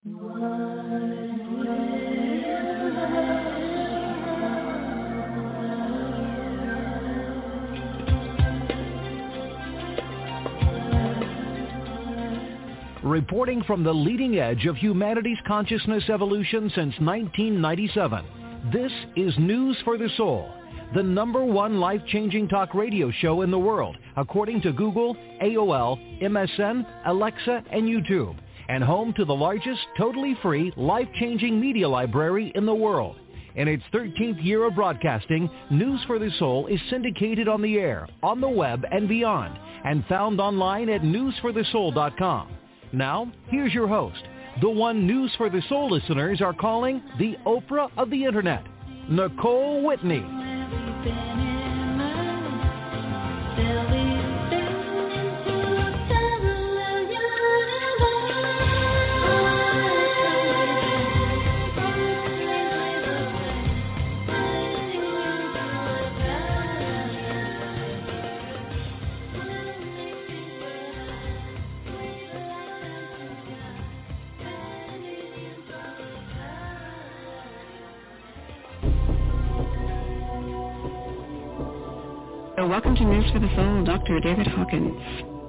Reporting from the leading edge of humanity's consciousness evolution since 1997, this is News for the Soul, the #1 life-changing talk radio show in the world, according to Google, AOL, MSN, Alexa, and YouTube, and home to the largest totally free life-changing media library in the world. In its 13th year of broadcasting, News for the Soul is syndicated on the air, on the web, and beyond, and found online at newsforthesoul.com. Now, here's your host, the one News for the Soul listeners are calling the Oprah of the Internet, Nicole Whitney. Welcome to News for the Soul, Dr. David Hawkins.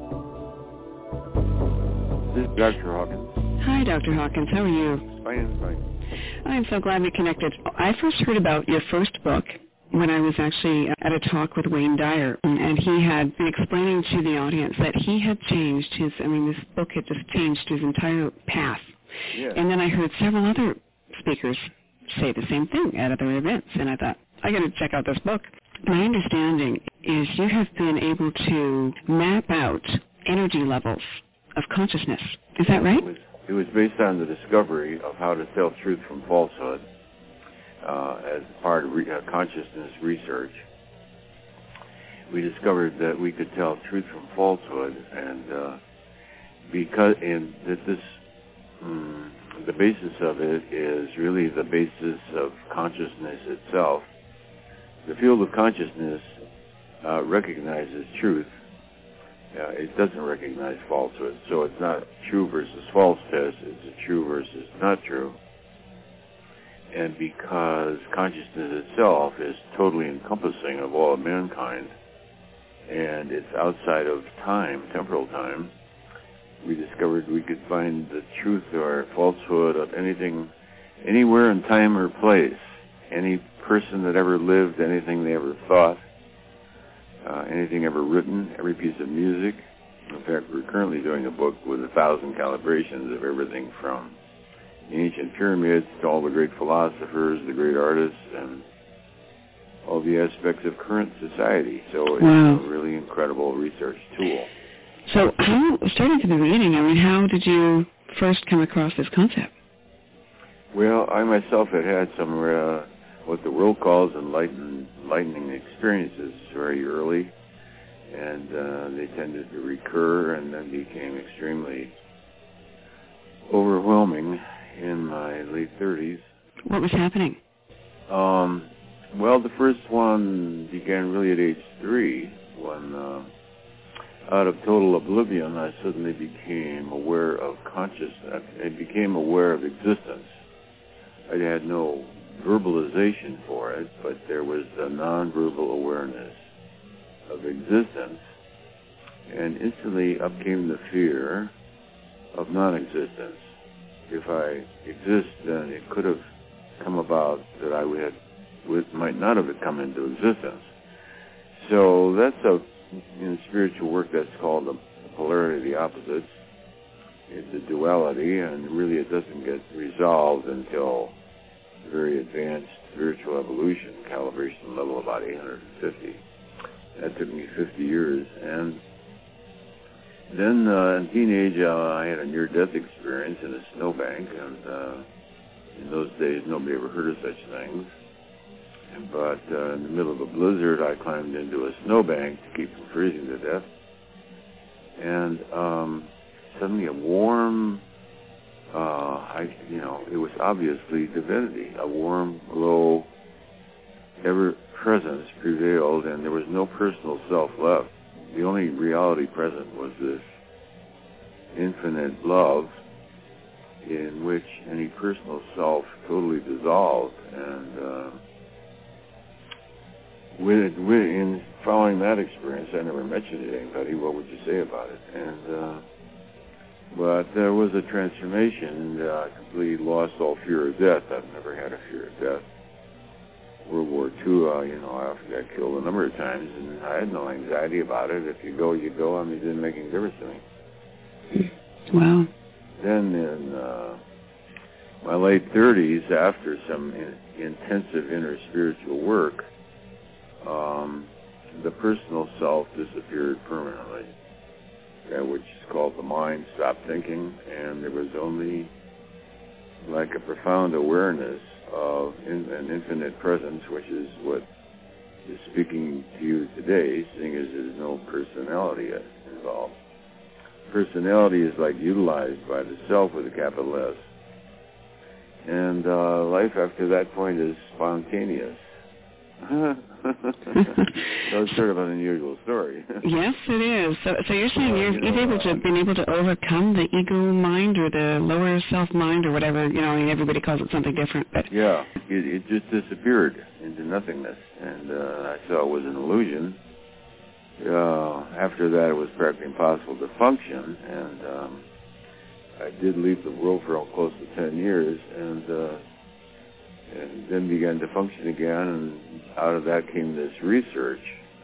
This is Dr. Hawkins. Hi, Dr. Hawkins. How are you? Fine. I'm so glad we connected. I first heard about your first book when I was actually at a talk with Wayne Dyer, and he had been explaining to the audience that he had changed this book had just changed his entire path. Yeah. And then I heard several other speakers say the same thing at other events, and I thought, I got to check out this book. My understanding is you have been able to map out energy levels of consciousness. Is that right? It was based on the discovery of how to tell truth from falsehood as part of consciousness research. We discovered that we could tell truth from falsehood, and the basis of it is really the basis of consciousness itself. The field of consciousness recognizes truth. It doesn't recognize falsehood. So it's not true versus false test. It's a true versus not true. And because consciousness itself is totally encompassing of all of mankind, and it's outside of time, temporal time, we discovered we could find the truth or falsehood of anything, anywhere in time or place. Any person that ever lived, anything they ever thought, anything ever written, every piece of music. In fact, we're currently doing a book with 1,000 calibrations of everything from the ancient pyramids to all the great philosophers, the great artists, and all the aspects of current society. So it's a really incredible research tool. So starting from the beginning, how did you first come across this concept? Well, I myself had some what the world calls enlightening experiences very early, and they tended to recur and then became extremely overwhelming in my late 30s. What was happening? Well, the first one began really at age 3 when, out of total oblivion, I suddenly became aware of consciousness. I became aware of existence. I had no verbalization for it, but there was a non-verbal awareness of existence, and instantly up came the fear of non-existence. If I exist, then it could have come about that I might not have come into existence. So that's in spiritual work that's called the polarity of the opposites. It's a duality, and really it doesn't get resolved until very advanced spiritual evolution, calibration level about 850. That took me 50 years. And then in teenage, I had a near-death experience in a snowbank, and in those days, nobody ever heard of such things. But in the middle of a blizzard, I climbed into a snowbank to keep from freezing to death. And suddenly a warm, it was obviously divinity. A warm glow, ever-presence prevailed, and there was no personal self left. The only reality present was this infinite love, in which any personal self totally dissolved. And in following that experience, I never mentioned it to anybody. What would you say about it? And but there was a transformation. I completely lost all fear of death. I've never had a fear of death. World War II, I often got killed a number of times, and I had no anxiety about it. If you go, you go. I mean, it didn't make any difference to me. Wow. Then in my late 30s, after some intensive inner spiritual work, the personal self disappeared permanently. Which is called the mind stopped thinking, and there was only like a profound awareness of an infinite presence, which is what is speaking to you today, seeing as there's no personality involved. Personality is like utilized by the self with a capital S. And life after that point is spontaneous. So it's sort of an unusual story. Yes, it is. So you're saying you've been able to overcome the ego mind or the lower self mind or whatever, everybody calls it something different. But yeah, it just disappeared into nothingness, and I saw it was an illusion. After that, it was practically impossible to function, and I did leave the world for close to 10 years, and then began to function again, and out of that came this research.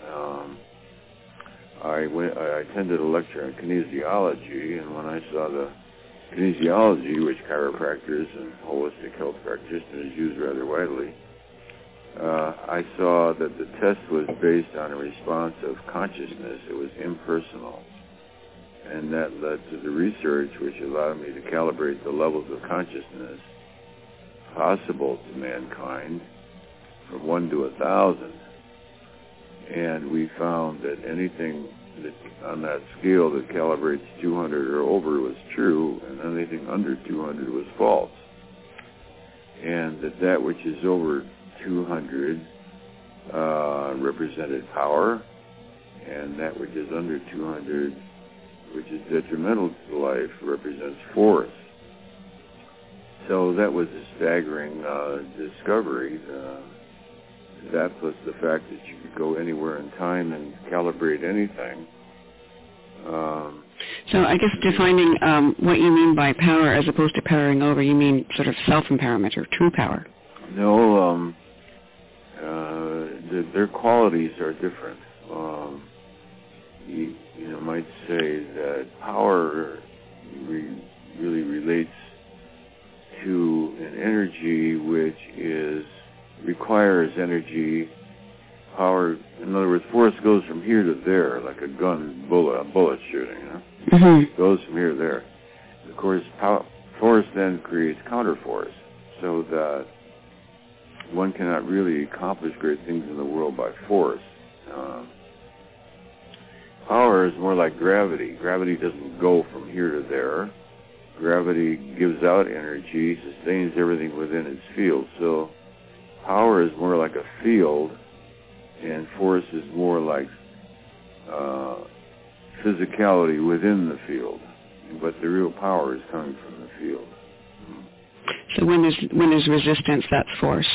I attended a lecture on kinesiology, and when I saw the kinesiology, which chiropractors and holistic health practitioners use rather widely, I saw that the test was based on a response of consciousness. It was impersonal. And that led to the research, which allowed me to calibrate the levels of consciousness possible to mankind from 1 to 1,000. And we found that anything that on that scale that calibrates 200 or over was true, and anything under 200 was false. And that which is over 200 represented power, and that which is under 200, which is detrimental to life, represents force. So that was a staggering discovery. That plus the fact that you could go anywhere in time and calibrate anything. So I guess defining what you mean by power as opposed to powering over, you mean sort of self-empowerment or true power? No, their qualities are different. You might say that power really relates to an energy which requires energy, power. In other words, force goes from here to there, like a bullet shooting. Mm-hmm. Goes from here to there. Of course, force then creates counterforce, so that one cannot really accomplish great things in the world by force. Power is more like gravity. Gravity doesn't go from here to there. Gravity gives out energy, sustains everything within its field. So power is more like a field, and force is more like physicality within the field. But the real power is coming from the field. So when there's resistance, that's force.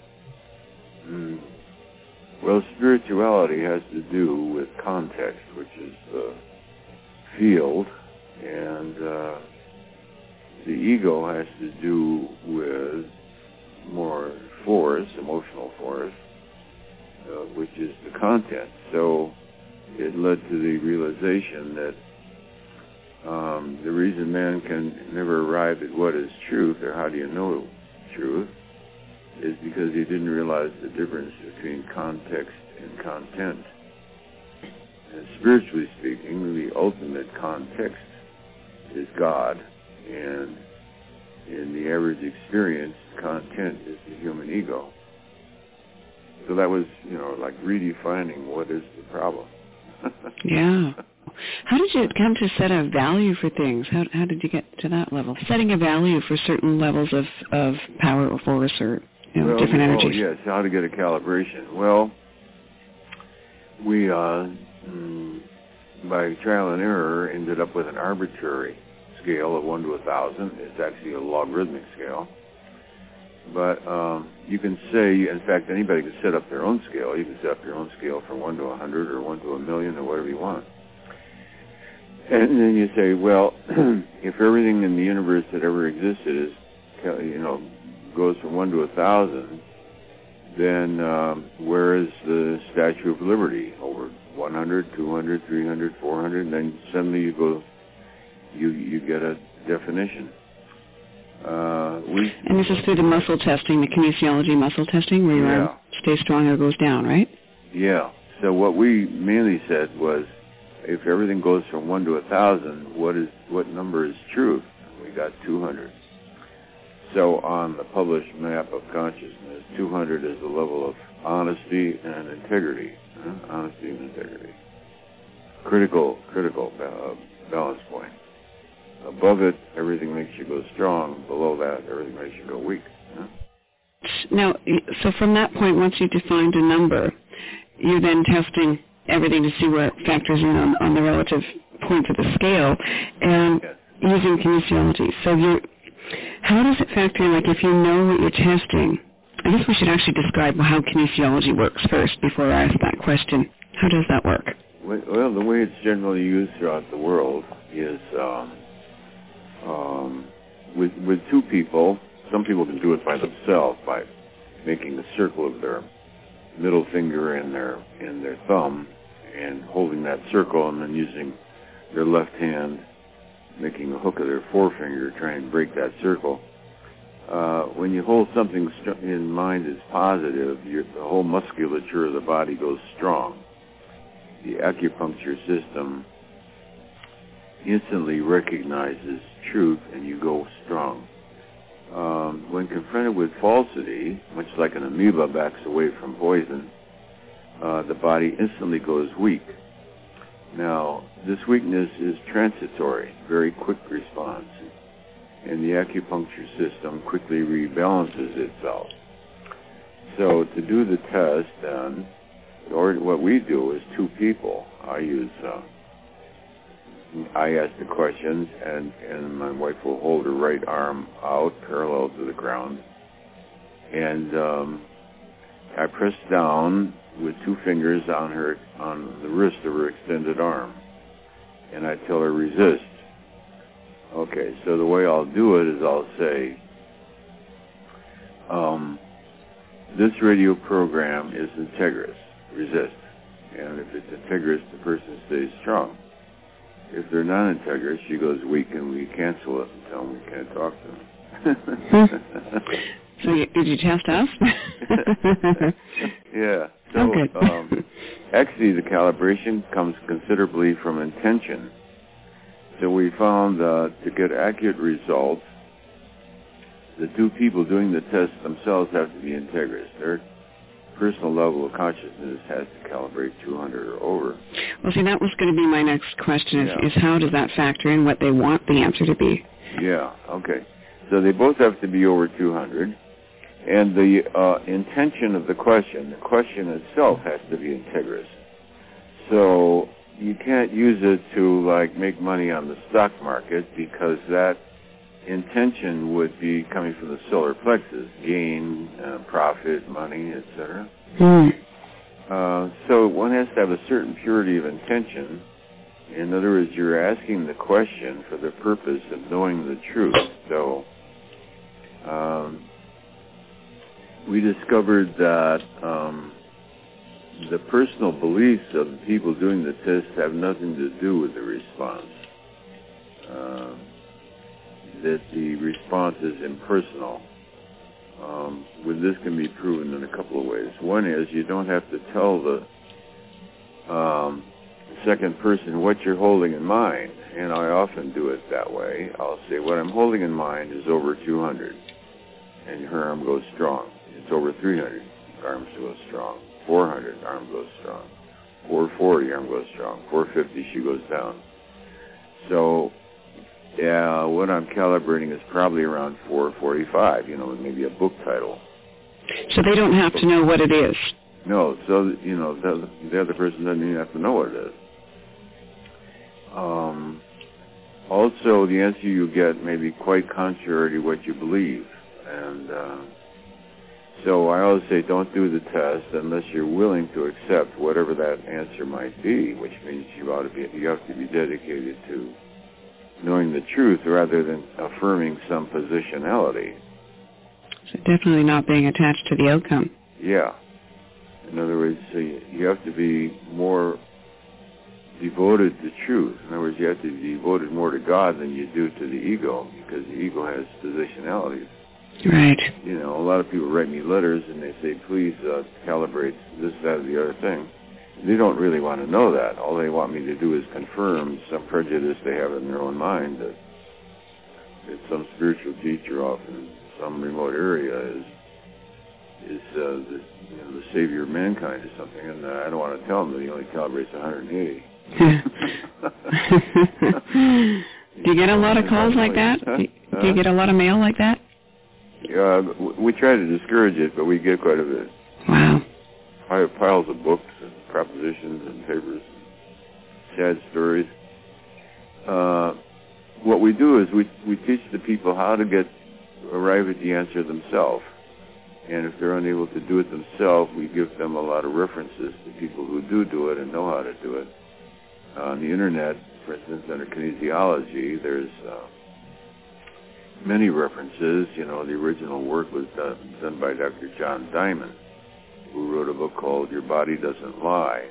Well, spirituality has to do with context, which is the field, and the ego has to do with more force, emotional force, which is the content. So it led to the realization that the reason man can never arrive at what is truth, or how do you know truth, is because he didn't realize the difference between context and content. And spiritually speaking, the ultimate context is God, and in the average experience, content is the human ego. So that was, like redefining what is the problem. Yeah. How did you come to set a value for things? How did you get to that level? Setting a value for certain levels of power or force or different energies. Oh, yes, how to get a calibration. Well, we, by trial and error, ended up with an arbitrary scale of 1 to 1,000. It's actually a logarithmic scale. But you can say, in fact, anybody can set up their own scale. You can set up your own scale from 1 to 100 or 1 to 1,000,000 or whatever you want. And then you say, well, if everything in the universe that ever existed is, goes from 1 to 1,000, then where is the Statue of Liberty? Over 100, 200, 300, 400, and then suddenly you get a definition. And this is through the muscle testing, the kinesiology muscle testing, where your arm stays strong or goes down, right? Yeah. So what we mainly said was, if everything goes from 1 to 1,000, what number is truth? We got 200. So on the published map of consciousness, 200 is the level of honesty and integrity. Honesty and integrity. Critical balance point. Above it, everything makes you go strong. Below that, everything makes you go weak. Now, so from that point, once you've defined a number, you're then testing everything to see where it factors in on the relative points of the scale, and using kinesiology. So how does it factor in, like if you know what you're testing? I guess we should actually describe how kinesiology works first before I ask that question. How does that work? Well, the way it's generally used throughout the world is with two people. Some people can do it by themselves by making a circle of their middle finger and their thumb and holding that circle, and then using their left hand, making a hook of their forefinger, trying to break that circle. When you hold something in mind as positive, the whole musculature of the body goes strong. The acupuncture system instantly recognizes truth, and you go strong. When confronted with falsity, much like an amoeba backs away from poison, the body instantly goes weak. Now, this weakness is transitory, very quick response, and the acupuncture system quickly rebalances itself. So to do the test, then, what we do is two people. I ask the questions, and my wife will hold her right arm out parallel to the ground, and I press down with two fingers on the wrist of her extended arm, and I tell her resist. Okay, so the way I'll do it is I'll say, this radio program is integrous, resist, and if it's integrous, the person stays strong. If they're non-integrous, she goes weak, and we cancel it and tell them we can't talk to them. So did you test us? Yeah. So actually, the calibration comes considerably from intention. So we found to get accurate results, the two people doing the test themselves have to be integrous. Their personal level of consciousness has to calibrate 200 or over. Well, see, that was going to be my next question, is how does that factor in what they want the answer to be? Yeah, okay. So they both have to be over 200. And the intention of the question itself has to be integrous. So you can't use it to, make money on the stock market, because that intention would be coming from the solar plexus, gain, profit, money, etc. So one has to have a certain purity of intention. In other words, you're asking the question for the purpose of knowing the truth. So we discovered that the personal beliefs of the people doing the test have nothing to do with the response. That the response is impersonal. This can be proven in a couple of ways. One is you don't have to tell the second person what you're holding in mind, and I often do it that way. I'll say, what I'm holding in mind is over 200, and her arm goes strong. It's over 300, arm goes strong. 400, arm goes strong. 440, arm goes strong. 450, she goes down. So what I'm calibrating is probably around 445, maybe a book title. So they don't have to know what it is. No, so, the other person doesn't even have to know what it is. Also, the answer you get may be quite contrary to what you believe. And so I always say don't do the test unless you're willing to accept whatever that answer might be, which means you have to be dedicated to knowing the truth rather than affirming some positionality. So definitely not being attached to the outcome. Yeah. In other words, you have to be more devoted to truth. In other words, you have to be devoted more to God than you do to the ego, because the ego has positionalities. Right. You know, a lot of people write me letters and they say, please calibrate this, that, or the other thing. They don't really want to know that. All they want me to do is confirm some prejudice they have in their own mind that some spiritual teacher off in some remote area is the savior of mankind or something, and I don't want to tell them that he only calibrates 180. Do you get a lot of calls like that? Do you get a lot of mail like that? Yeah, we try to discourage it, but we get quite a bit. Wow. Piles of books and propositions and papers, sad stories. What we do is we teach the people how to arrive at the answer themselves. And if they're unable to do it themselves, we give them a lot of references to people who do it and know how to do it. On the internet, for instance, under kinesiology, there's many references. You know, the original work was done by Dr. John Diamond, who wrote a book called Your Body Doesn't Lie.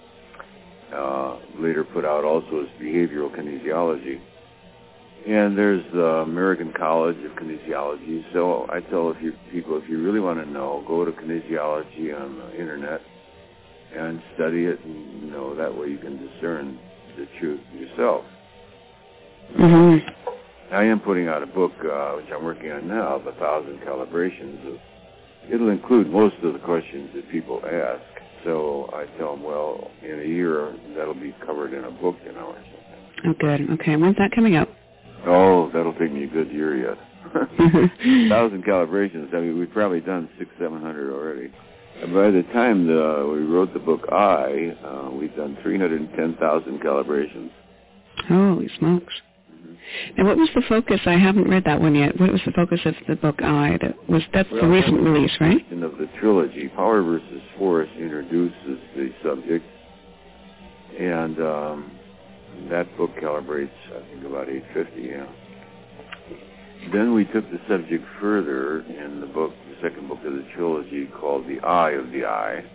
Later put out also as Behavioral Kinesiology. And there's the American College of Kinesiology. So I tell people, if you really want to know, go to kinesiology on the internet and study it, and that way you can discern the truth yourself. Mm-hmm. I am putting out a book, which I'm working on now, of 1,000 calibrations. It'll include most of the questions that people ask. So I tell them, well, in a year, that'll be covered in a book, or something. Oh, good. Okay. When's that coming out? Oh, that'll take me a good year yet. 1,000 calibrations. I mean, we've probably done 600-700 already. And by the time we wrote the book we've done 310,000 calibrations. Holy smokes. And what was the focus? I haven't read that one yet. What was the focus of the book That's the recent release, right? Of the trilogy, Power versus Force introduces the subject, and that book calibrates, I think, about 850. Yeah. Then we took the subject further in the book, the second book of the trilogy, called The Eye of the Eye,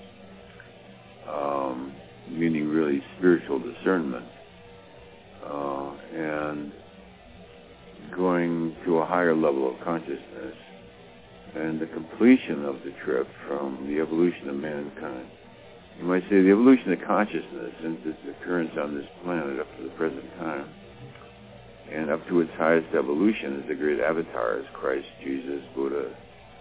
meaning really spiritual discernment, and going to a higher level of consciousness, and the completion of the trip from the evolution of mankind. You might say the evolution of consciousness since its occurrence on this planet up to the present time, and up to its highest evolution as the great avatars, Christ, Jesus, Buddha.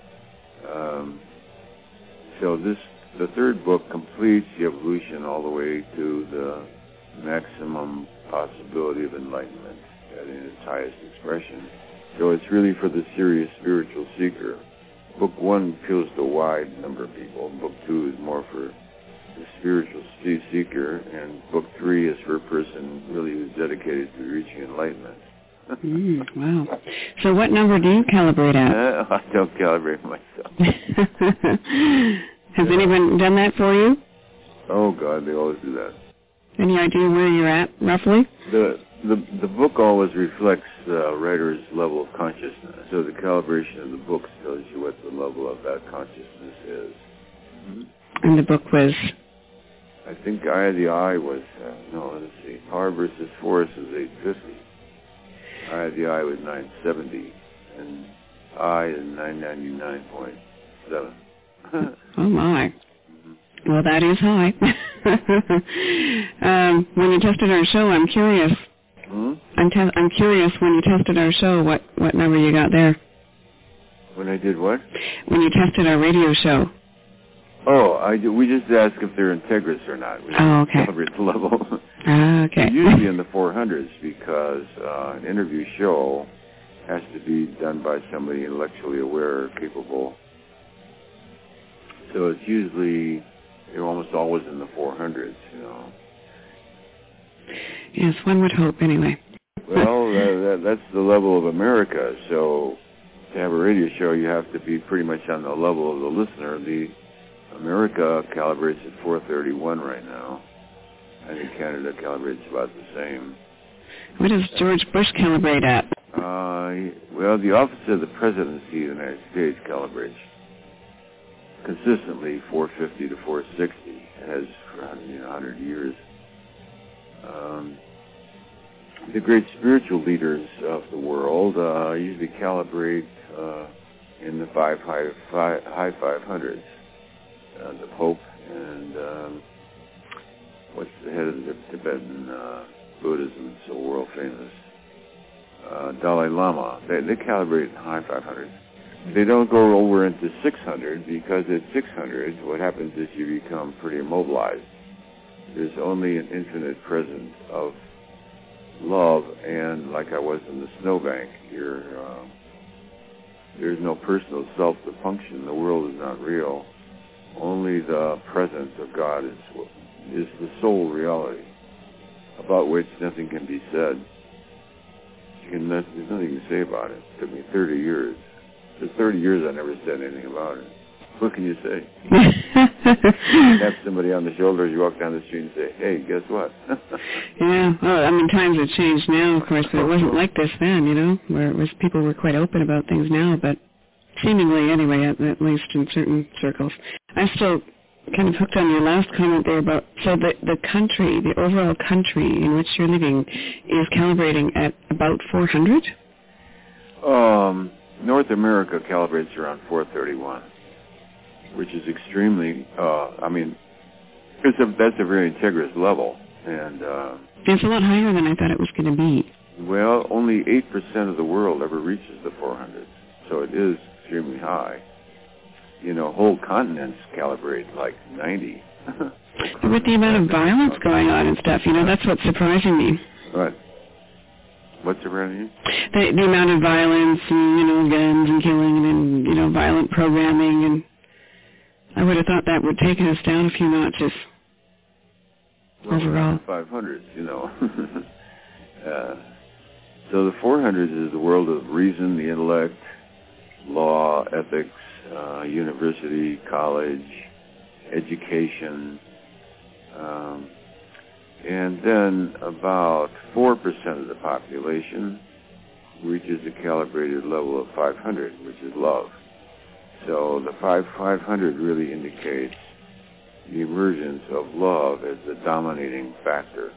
So the third book completes the evolution all the way to the maximum possibility of enlightenment in its highest expression. So it's really for the serious spiritual seeker. Book 1 appeals to a wide number of people. Book 2 is more for the spiritual seeker, and Book 3 is for a person really who's dedicated to reaching enlightenment. Wow. So what number do you calibrate at? I don't calibrate myself. Has anyone done that for you? Oh, God, they always do that. Any idea where you're at, roughly? The book always reflects the writer's level of consciousness. So the calibration of the book tells you what the level of that consciousness is. Mm-hmm. And the book was? I think Eye of the Eye was, let's see, Power versus Force was 850. Eye of the Eye was 970. And I is 999.7. Oh, my. Well, that is high. When you tested our show, I'm curious. I'm curious, when you tested our show, what number you got there? When I did what? When you tested our radio show. Oh, we just ask if they're integrous or not. We okay. Calibrate the level. Okay. It's usually in the 400s because an interview show has to be done by somebody intellectually aware, capable. So it's usually, you're almost always in the 400s, Yes, one would hope, anyway. Well, that's the level of America. So to have a radio show, you have to be pretty much on the level of the listener. The America calibrates at 431 right now. I think Canada calibrates about the same. What does George Bush calibrate at? Well, the Office of the Presidency of the United States calibrates consistently 450 to 460. It has for 100 years. The great spiritual leaders of the world usually calibrate in the high 500s. The Pope and what's the head of the Tibetan Buddhism, so world famous, Dalai Lama. They calibrate in high 500s. They don't go over into 600 because at 600, what happens is you become pretty immobilized. There's only an infinite presence of love, and like I was in the snowbank, there's no personal self to function. The world is not real. Only the presence of God is the sole reality, about which nothing can be said. There's nothing to say about it. It took me 30 years. For 30 years I never said anything about it. What can you say? Tap somebody on the shoulder as you walk down the street and say, hey, guess what? Yeah, well, I mean, times have changed now, of course, but it wasn't like this then, where people were quite open about things now, but seemingly anyway, at least in certain circles. I'm still kind of hooked on your last comment there about, so the country, the overall country in which you're living is calibrating at about 400? North America calibrates around 431, which is extremely, that's a very integrous level. And it's a lot higher than I thought it was going to be. Well, only 8% of the world ever reaches the 400s, so it is extremely high. Whole continents calibrate like 90. With the amount of violence going on and stuff, that's what's surprising me. What? What's surprising you? The amount of violence and, guns and killing and, violent programming, and I would have thought that would take us down a few notches overall. 500s, So the 400s is the world of reason, the intellect, law, ethics, university, college, education, and then about 4% of the population reaches a calibrated level of 500, which is love. So the 500 really indicates the emergence of love as the dominating factor.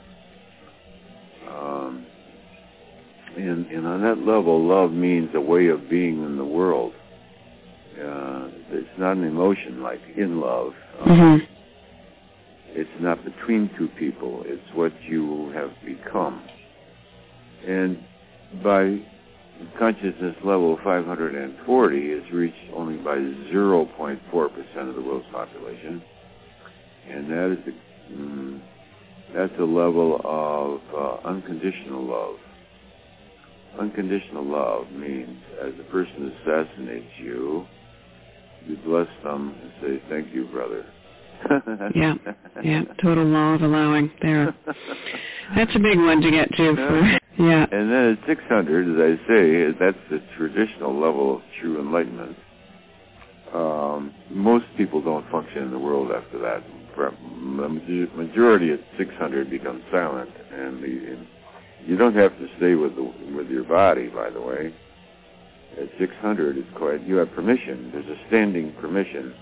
And on that level, love means a way of being in the world. It's not an emotion like in love. It's not between two people. It's what you have become. And by consciousness level 540 is reached only by 0.4% of the world's population. And that's a level of unconditional love. Unconditional love means as a person assassinates you, you bless them and say, thank you, brother. Yeah, total law of allowing there. That's a big one to get to. Yeah. And then at 600, as I say, that's the traditional level of true enlightenment. Most people don't function in the world after that. The majority at 600 becomes silent, and you don't have to stay with your body, by the way. At 600, it's quite, you have permission. There's a standing permission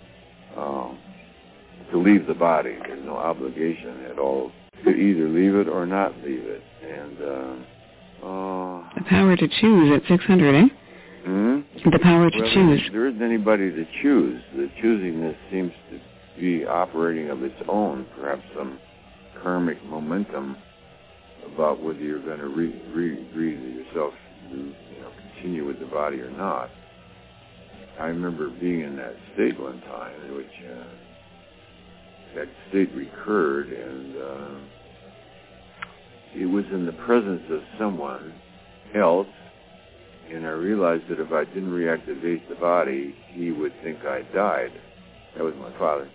to leave the body. There's no obligation at all to either leave it or not leave it. And the power to choose at 600, eh? The power to choose. There isn't anybody to choose. The choosingness seems to be operating of its own, perhaps some karmic momentum about whether you're going to breathe yourself, continue with the body or not. I remember being in that state one time in which that state recurred, and it was in the presence of someone else, and I realized that if I didn't reactivate the body, he would think I died. That was my father.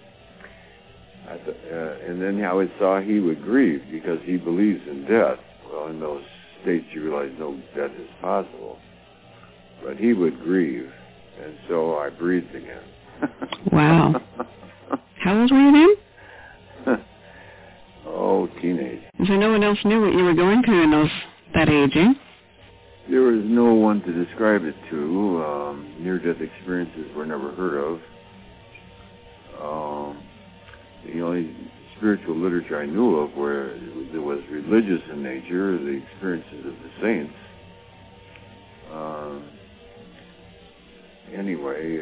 And then I saw he would grieve because he believes in death. Well, in those states you realize no death is possible. But he would grieve, and so I breathed again. Wow. How old were you then? Oh, teenage. So no one else knew what you were going through in that age, eh? There was no one to describe it to. Near-death experiences were never heard of. The only spiritual literature I knew of where it was religious in nature, the experiences of the saints. Anyway,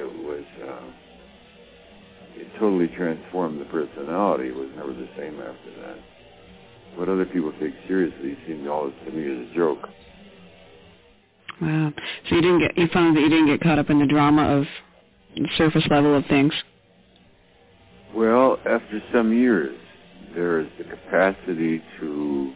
it totally transformed the personality. It was never the same after that. What other people take seriously seemed always to me as a joke. Wow. So you found that you didn't get caught up in the drama of the surface level of things? Well, after some years, there is the capacity to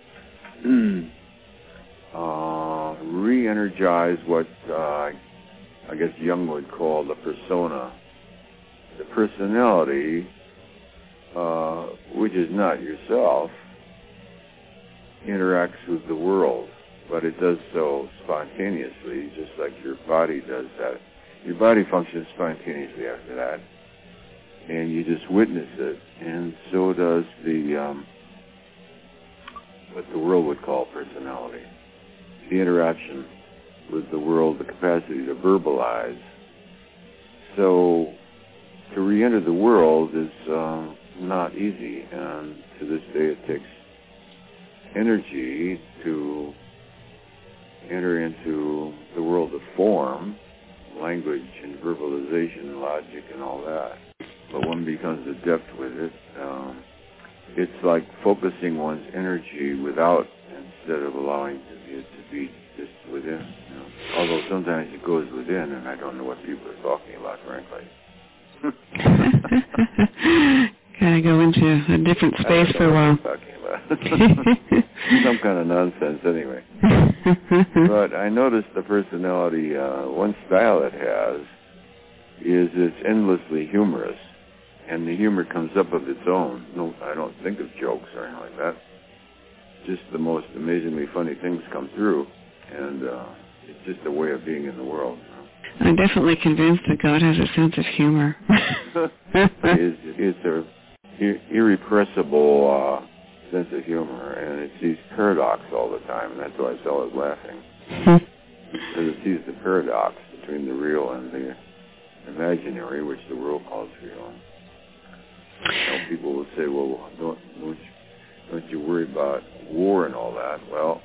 re-energize what I guess Jung would call the persona. The personality, which is not yourself, interacts with the world, but it does so spontaneously, just like your body does that. Your body functions spontaneously after that, and you just witness it, and so does what the world would call personality. The interaction with the world, the capacity to verbalize. So to re-enter the world is not easy, and to this day it takes energy to enter into the world of form, language and verbalization and logic and all that. But one becomes adept with it. It's like focusing one's energy without, instead of allowing it to be just within. You know? Although sometimes it goes within, and I don't know what people are talking about, frankly. Kind of go into a different space for a while. Talking about. Some kind of nonsense, anyway. But I noticed the personality, one style it has is it's endlessly humorous, and the humor comes up of its own. No, I don't think of jokes or anything like that. Just the most amazingly funny things come through, and it's just a way of being in the world. You know? I'm definitely convinced that God has a sense of humor. It's a irrepressible sense of humor, and it sees paradox all the time, and that's why it's always laughing. Because it sees the paradox between the real and the imaginary, which the world calls real. You know, people will say, well, don't you worry about war and all that? Well,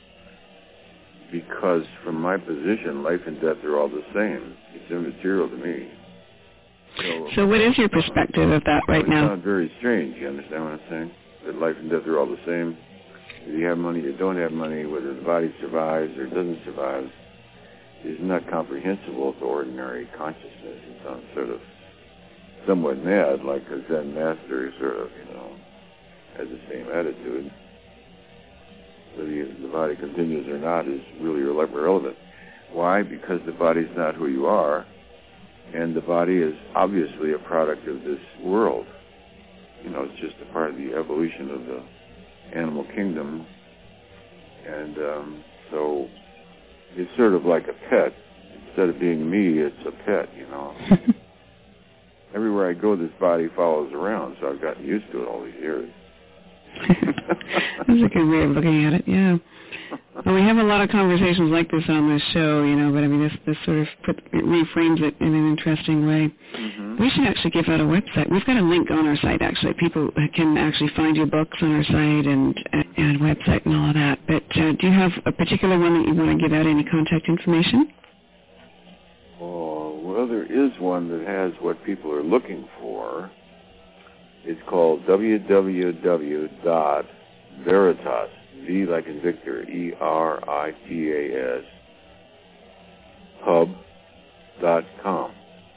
because from my position, life and death are all the same. It's immaterial to me. So what is your perspective of that right now? It's not very strange. You understand what I'm saying? That life and death are all the same. Whether you have money or don't have money, whether the body survives or doesn't survive, is not comprehensible to ordinary consciousness. It sounds sort of somewhat mad, like a Zen master sort of, has the same attitude. Whether the body continues or not is really irrelevant. Why? Because the body's not who you are, and the body is obviously a product of this world. It's just a part of the evolution of the animal kingdom, and so it's sort of like a pet. Instead of being me, it's a pet, Everywhere I go, this body follows around, so I've gotten used to it all these years. That's a good way of looking at it, yeah. Well, we have a lot of conversations like this on this show, but I mean, this sort of reframes it in an interesting way. Mm-hmm. We should actually give out a website. We've got a link on our site, actually. People can actually find your books on our site and website and all of that. But do you have a particular one that you want to give out, any contact information? Well, there is one that has what people are looking for. It's called www.veritas, V like in Victor, ERITAS, pub.com.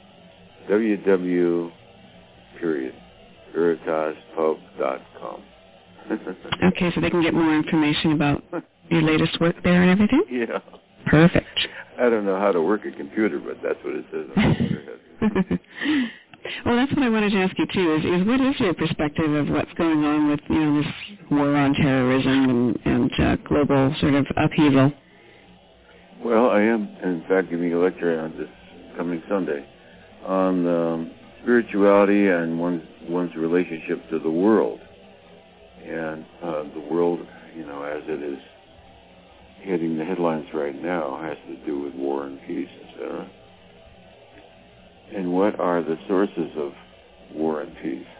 www.veritaspub.com. Okay, so they can get more information about your latest work there and everything? Yeah. Perfect. I don't know how to work a computer, but that's what it says on the computer. Well, that's what I wanted to ask you, too, is what is your perspective of what's going on with, this war on terrorism and global sort of upheaval. Well, I am, in fact, giving a lecture on this coming Sunday on spirituality and one's relationship to the world. And the world, as it is hitting the headlines right now, has to do with war and peace, etc. And what are the sources of war and peace?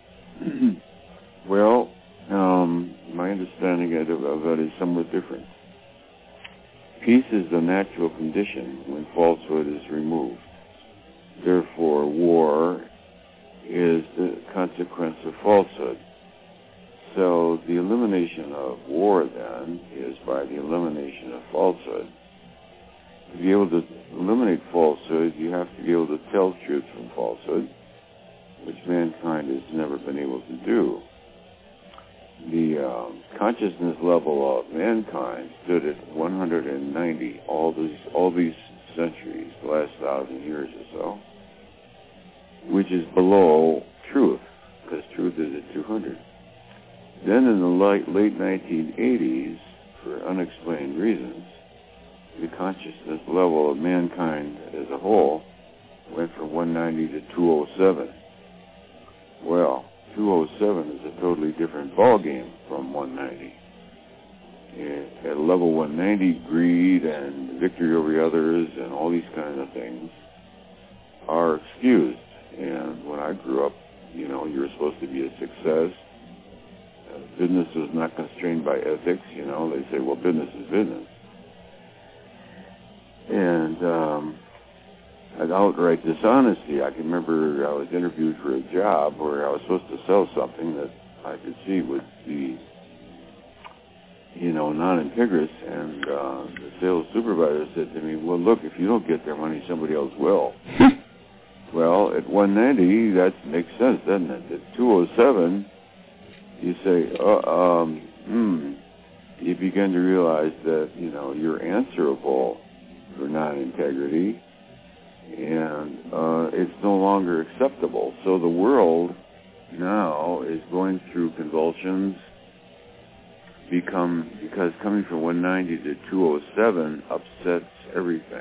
Well, my understanding of that is somewhat different. Peace is the natural condition when falsehood is removed. Therefore, war is the consequence of falsehood. So the elimination of war, then, is by the elimination of falsehood. To be able to eliminate falsehood, you have to be able to tell truth from falsehood, which mankind has never been able to do. The consciousness level of mankind stood at 190 all these centuries, the last 1,000 years or so, which is below truth, because truth is at 200. Then in the late 1980s, for unexplained reasons, the consciousness level of mankind as a whole went from 190 to 207. Well, 207 is a totally different ballgame from 190. At level 190, greed and victory over others and all these kinds of things are excused. And when I grew up, you were supposed to be a success. Business was not constrained by ethics. They say, well, business is business. And outright dishonesty. I can remember I was interviewed for a job where I was supposed to sell something that I could see would be, non-integrous, and the sales supervisor said to me, well, look, if you don't get their money, somebody else will. Well, at 190, that makes sense, doesn't it? At 207, you say, you begin to realize that, you're answerable for non-integrity, and it's no longer acceptable. So the world now is going through convulsions, because coming from 190 to 207 upsets everything.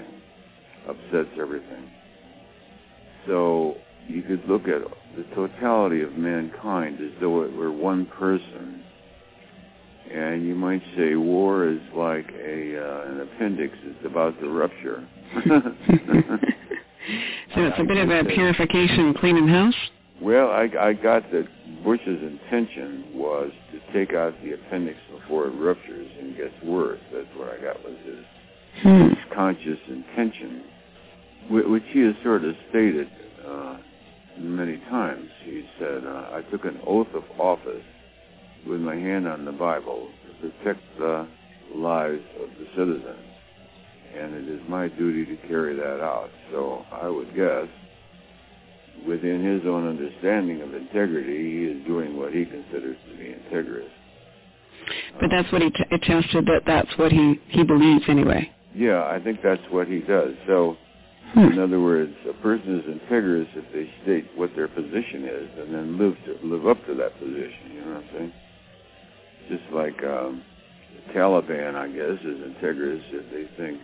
So you could look at the totality of mankind as though it were one person. And you might say war is like an appendix that's about to rupture. So it's a bit of a purification, cleaning house? Well, I got that Bush's intention was to take out the appendix before it ruptures and gets worse. That's what I got was his conscious intention, which he has sort of stated many times. He said, I took an oath of office with my hand on the Bible to protect the lives of the citizens, and it is my duty to carry that out. So I would guess, within his own understanding of integrity, he is doing what he considers to be integrous. But that's what he attested, that's what he believes anyway. Yeah, I think that's what he does. So, in other words, a person is integrous if they state what their position is and then live up to that position, you know what I'm saying? Just like the Taliban, I guess, is integrous if they think,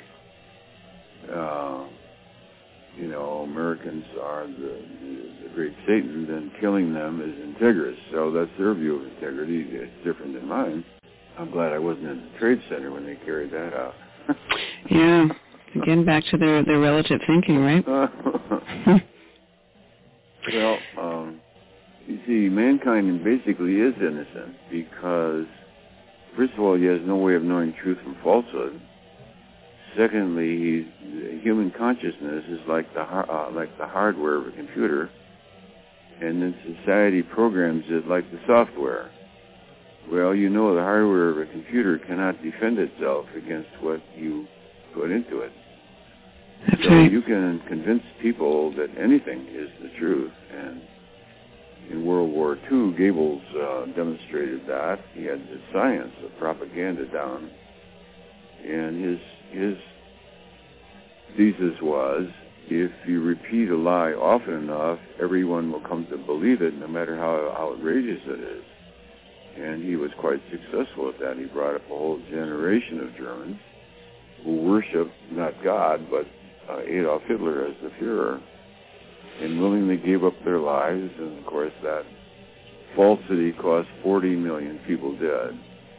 Americans are the great Satan, then killing them is integrous. So that's their view of integrity. It's different than mine. I'm glad I wasn't in the Trade Center when they carried that out. Yeah. Again, back to their relative thinking, right? Well, you see, mankind basically is innocent because, first of all, he has no way of knowing truth from falsehood. Secondly, human consciousness is like the hardware of a computer, and then society programs it like the software. Well, the hardware of a computer cannot defend itself against what you put into it. That's so right. You can convince people that anything is the truth, and in World War II, Goebbels demonstrated that. He had the science of propaganda down, and his thesis was, if you repeat a lie often enough, everyone will come to believe it, no matter how outrageous it is. And he was quite successful at that. He brought up a whole generation of Germans who worshiped not God, but Adolf Hitler as the Führer, and willingly gave up their lives. And, of course, that falsity caused 40 million people dead.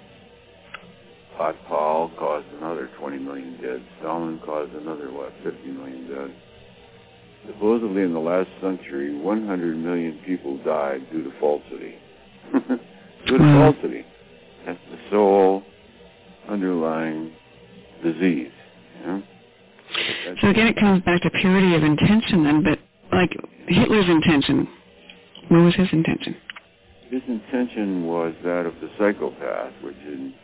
Paul caused another 20 million dead. Stalin caused another, 50 million dead. Supposedly in the last century, 100 million people died due to falsity. Due to falsity. That's the sole underlying disease. Yeah? So again, it comes back to purity of intention then, but like Hitler's intention, what was his intention? His intention was that of the psychopath, which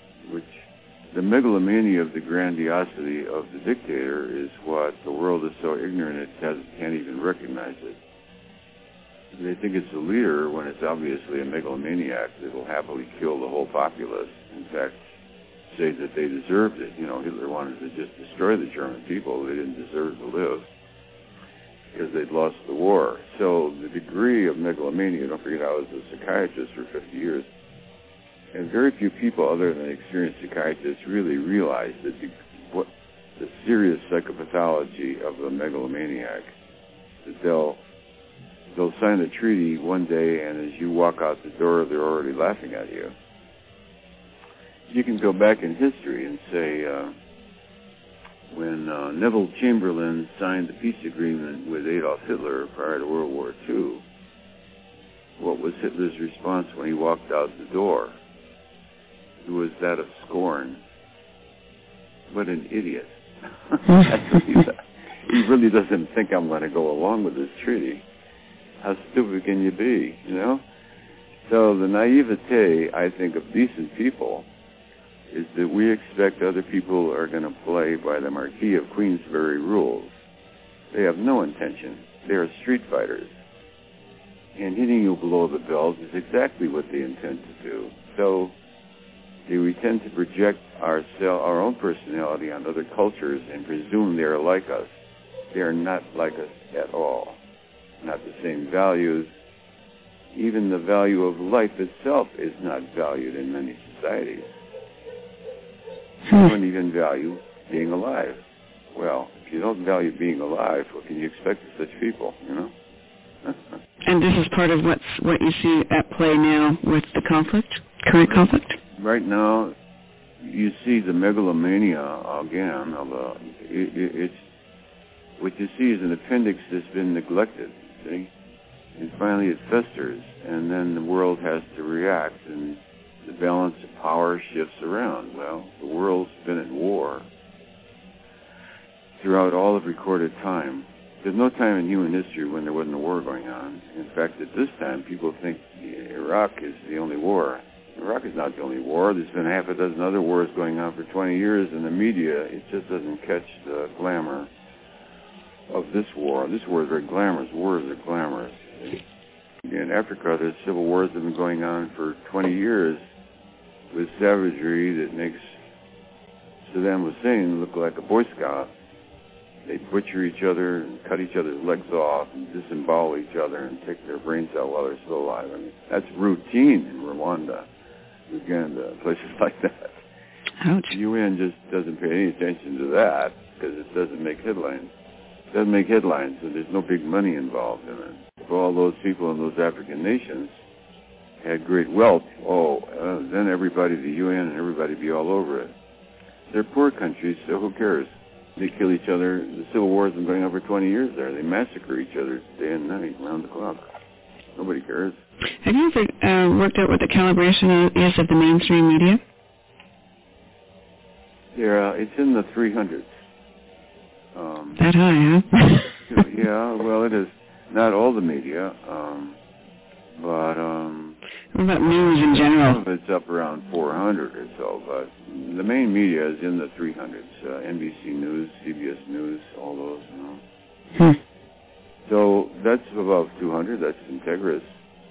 the megalomania of the grandiosity of the dictator is what the world is so ignorant it can't even recognize it. They think it's a leader when it's obviously a megalomaniac that will happily kill the whole populace. In fact, say that they deserved it. Hitler wanted to just destroy the German people. They didn't deserve to live because they'd lost the war. So the degree of megalomania, don't forget I was a psychiatrist for 50 years, and very few people other than experienced psychiatrists really realize that the serious psychopathology of a megalomaniac, that they'll sign a treaty one day, and as you walk out the door, they're already laughing at you. You can go back in history and say when Neville Chamberlain signed the peace agreement with Adolf Hitler prior to World War II, what was Hitler's response when he walked out the door? It was that of scorn. What an idiot. That's what he said. He really doesn't think I'm going to go along with this treaty. How stupid can you be, So the naivete, I think, of decent people is that we expect other people are going to play by the Marquis of Queensberry rules. They have no intention. They are street fighters. And hitting you below the belt is exactly what they intend to do. So we tend to project our own personality on other cultures and presume they are like us. They are not like us at all. Not the same values. Even the value of life itself is not valued in many societies. You don't even value being alive. Well, if you don't value being alive, what can you expect of such people, And this is part of what you see at play now with the conflict, current conflict? Right now, you see the megalomania again. What you see is an appendix that's been neglected, see? And finally it festers, and then the world has to react, and the balance of power shifts around. Well, the world's been at war throughout all of recorded time. There's no time in human history when there wasn't a war going on. In fact, at this time, people think Iraq is the only war. Iraq is not the only war. There's been half a dozen other wars going on for 20 years, and the media, it just doesn't catch the glamour of this war. This war is very glamorous. Wars are glamorous. In Africa, there's civil wars that have been going on for 20 years with savagery that makes Saddam Hussein look like a Boy Scout. They butcher each other and cut each other's legs off and disembowel each other and take their brains out while they're still alive. I mean, that's routine in Rwanda, Uganda, places like that. Ouch. The UN just doesn't pay any attention to that because it doesn't make headlines. It doesn't make headlines, so there's no big money involved in it. If all those people in those African nations had great wealth, then everybody, the UN and everybody would be all over it. They're poor countries, so who cares? They kill each other. The civil war has been going on for 20 years there. They massacre each other day and night, round the clock. Nobody cares. Have you ever worked out what the calibration is of the mainstream media? It's in the 300s. That high, huh? Yeah, well, it is. Not all the media, but... What about news in general? Some of it's up around 400 or so, but the main media is in the 300s. NBC News, CBS News, all those, So that's above 200. That's Integris.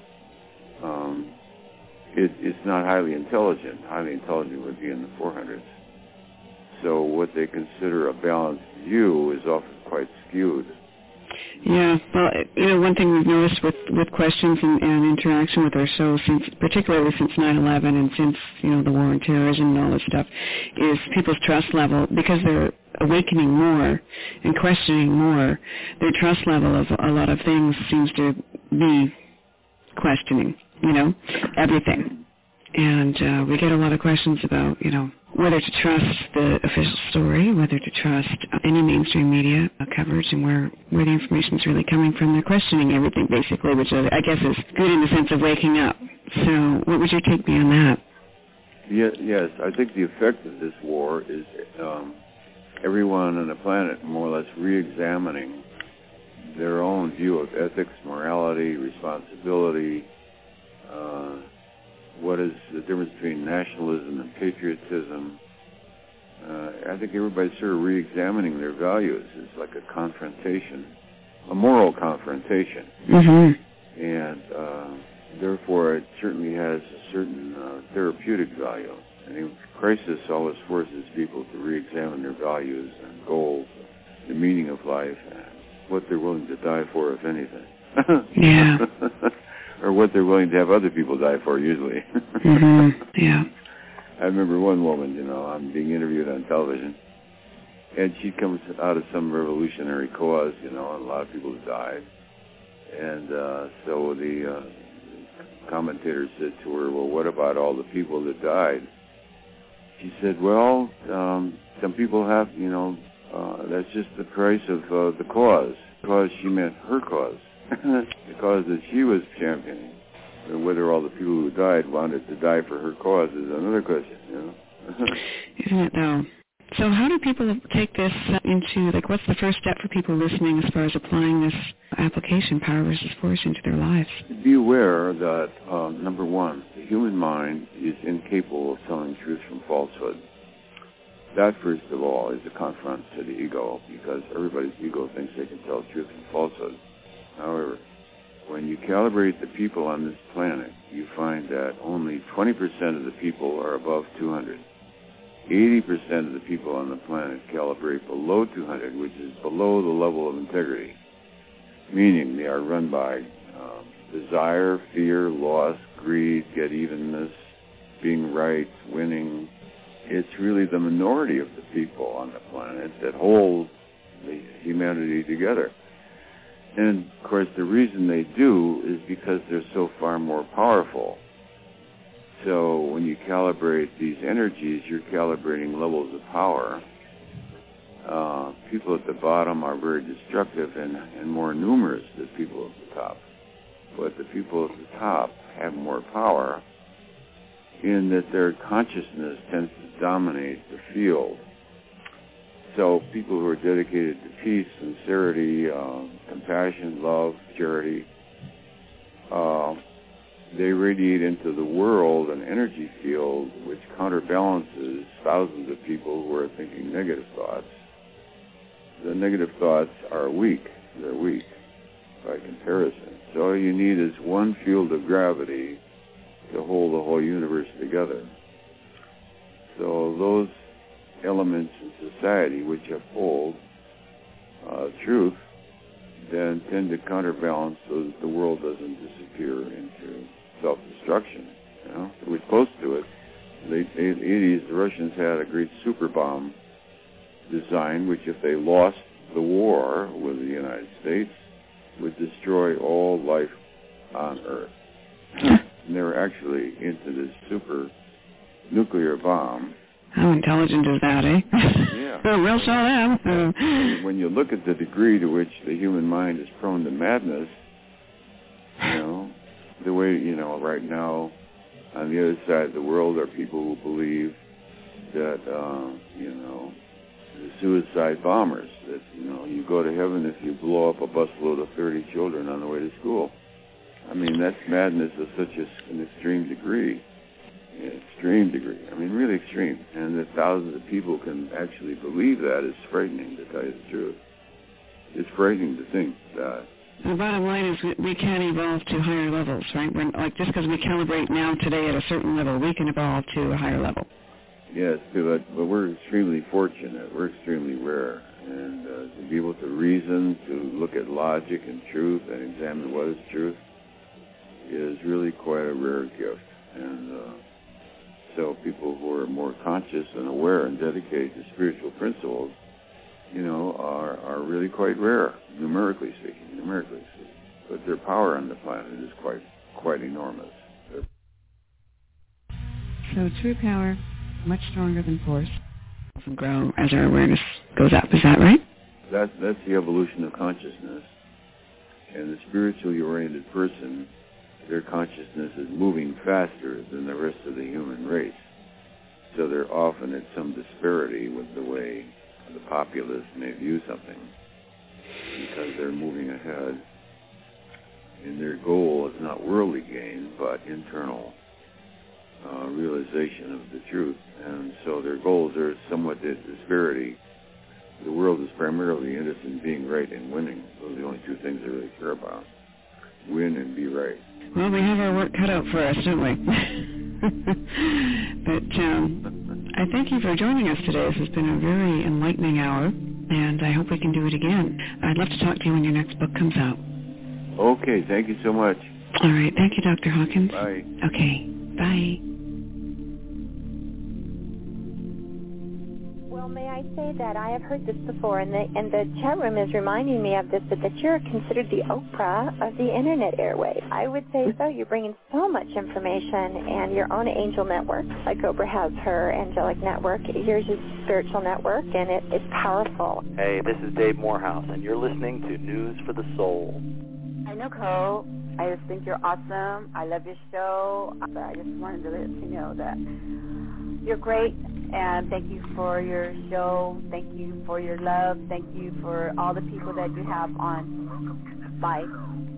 It's not highly intelligent. Highly intelligent would be in the 400s. So what they consider a balanced view is often quite skewed. Yeah, well, one thing we've noticed with questions and interaction with our show, particularly since 9/11 and since, the war on terrorism and all this stuff, is people's trust level, because they're awakening more and questioning more, their trust level of a lot of things seems to be questioning, everything. And we get a lot of questions about, whether to trust the official story, whether to trust any mainstream media coverage, and where the information is really coming from. They're questioning everything, basically, which I guess is good in the sense of waking up. So what would your take be on that? Yes, I think the effect of this war is everyone on the planet more or less re-examining their own view of ethics, morality, responsibility, what is the difference between nationalism and patriotism. I think everybody's sort of re-examining their values. It's like a confrontation, a moral confrontation. Mm-hmm. And therefore it certainly has a certain therapeutic value. And in crisis always forces people to re-examine their values and goals, the meaning of life, and what they're willing to die for, if anything. Yeah. Or what they're willing to have other people die for, usually. Mm-hmm. Yeah. I remember one woman, I'm being interviewed on television, and she comes out of some revolutionary cause, and a lot of people have died. And so the commentator said to her, well, what about all the people that died? She said, well, some people have, that's just the price of the cause. Because she meant her cause. The cause that she was championing. Whether all the people who died wanted to die for her cause is another question, Isn't it, though? So how do people take this into, what's the first step for people listening as far as applying this application, power versus force, into their lives? Be aware that, number one, the human mind is incapable of telling truth from falsehood. That, first of all, is a confront to the ego, because everybody's ego thinks they can tell truth from falsehood. However, when you calibrate the people on this planet, you find that only 20% of the people are above 200. 80% of the people on the planet calibrate below 200, which is below the level of integrity, meaning they are run by desire, fear, loss, greed, get-evenness, being right, winning. It's really the minority of the people on the planet that hold the humanity together. And, of course, the reason they do is because they're so far more powerful. So when you calibrate these energies, you're calibrating levels of power. People at the bottom are very destructive and more numerous than people at the top. But the people at the top have more power in that their consciousness tends to dominate the field. So people who are dedicated to peace, sincerity, compassion, love, charity, they radiate into the world an energy field which counterbalances thousands of people who are thinking negative thoughts. The negative thoughts are weak. They're weak by comparison. So all you need is one field of gravity to hold the whole universe together. So those elements in society which uphold truth then tend to counterbalance so that the world doesn't disappear into self-destruction. We're close to it. In the 80s, the Russians had a great super bomb design, which if they lost the war with the United States, would destroy all life on Earth. And they were actually into this super nuclear bomb. How intelligent is that, eh? Yeah. We'll show them. When you look at the degree to which the human mind is prone to madness, the way, right now, on the other side of the world are people who believe that, the suicide bombers, that, you go to heaven if you blow up a busload of 30 children on the way to school. I mean, that's madness of such an extreme degree. Extreme degree. I mean, really extreme. And that thousands of people can actually believe that is frightening, to tell you the truth. It's frightening to think that. The bottom line is we can evolve to higher levels, right? Just because we calibrate now today at a certain level, we can evolve to a higher level. Yes, but we're extremely fortunate. We're extremely rare. And to be able to reason, to look at logic and truth and examine what is truth is really quite a rare gift. And so people who are more conscious and aware and dedicated to spiritual principles, are really quite rare, numerically speaking. But their power on the planet is quite enormous. So true power, much stronger than force, and grow as our awareness goes up. Is that right? That's the evolution of consciousness. And the spiritually oriented person, their consciousness is moving faster than the rest of the human race. So they're often at some disparity with the way the populace may view something, because they're moving ahead. And their goal is not worldly gain, but internal realization of the truth. And so their goals are somewhat at disparity. The world is primarily interested in being right and winning. Those are the only two things they really care about. Win and be right. Well, we have our work cut out for us, don't we? But I thank you for joining us today. This has been a very enlightening hour, and I hope we can do it again. I'd love to talk to you when your next book comes out. Okay, thank you so much. All right, thank you, Dr. Hawkins. Bye. Okay, bye. Well, may I say that I have heard this before, and the chat room is reminding me of this, that you're considered the Oprah of the Internet airwaves. I would say so. You're bringing so much information, and your own angel network, like Oprah has her angelic network. Yours is spiritual network, and it's powerful. Hey, this is Dave Morehouse, and you're listening to News for the Soul. Hi, Nicole. I just think you're awesome. I love your show. I just wanted to let you know that you're great, and thank you for your show. Thank you for your love. Thank you for all the people that you have on life.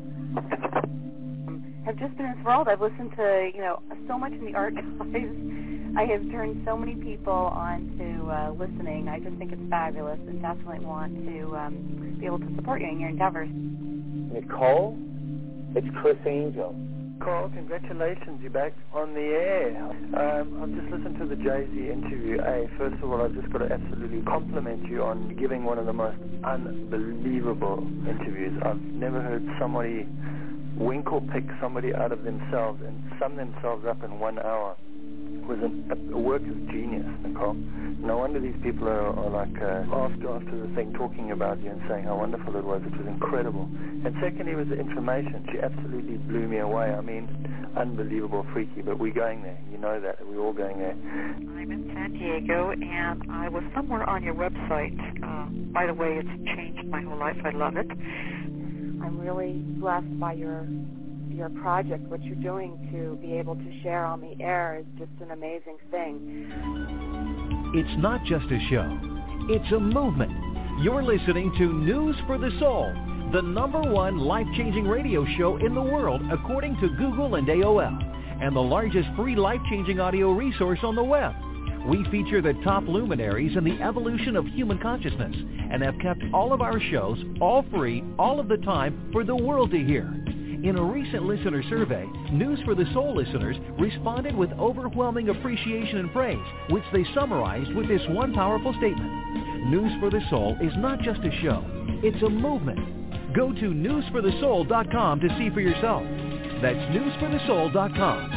I've just been enthralled. I've listened to, so much in the archives. I have turned so many people on to listening. I just think it's fabulous, and definitely want to be able to support you in your endeavors. Nicole, it's Chris Angel. Nicole, congratulations, you're back on the air. I've just listened to the Jay-Z interview. First of all, I've just got to absolutely compliment you on giving one of the most unbelievable interviews. I've never heard somebody wink or pick somebody out of themselves and sum themselves up in 1 hour. It was a work of genius, Nicole. No wonder these people are like after the thing talking about you and saying how wonderful it was. It was incredible. And secondly was the information. She absolutely blew me away. I mean, unbelievable, freaky. But we're going there. You know that. We're all going there. I'm in San Diego, and I was somewhere on your website. By the way, it's changed my whole life. I love it. I'm really blessed by your project. What you're doing to be able to share on the air is just an amazing thing. It's not just a show. It's a movement. You're listening to News for the Soul, the #1 life-changing radio show in the world according to Google and AOL, and the largest free life-changing audio resource on the web. We feature the top luminaries in the evolution of human consciousness and have kept all of our shows all free, all of the time, for the world to hear. In a recent listener survey, News for the Soul listeners responded with overwhelming appreciation and praise, which they summarized with this one powerful statement: News for the Soul is not just a show, it's a movement. Go to newsforthesoul.com to see for yourself. That's newsforthesoul.com.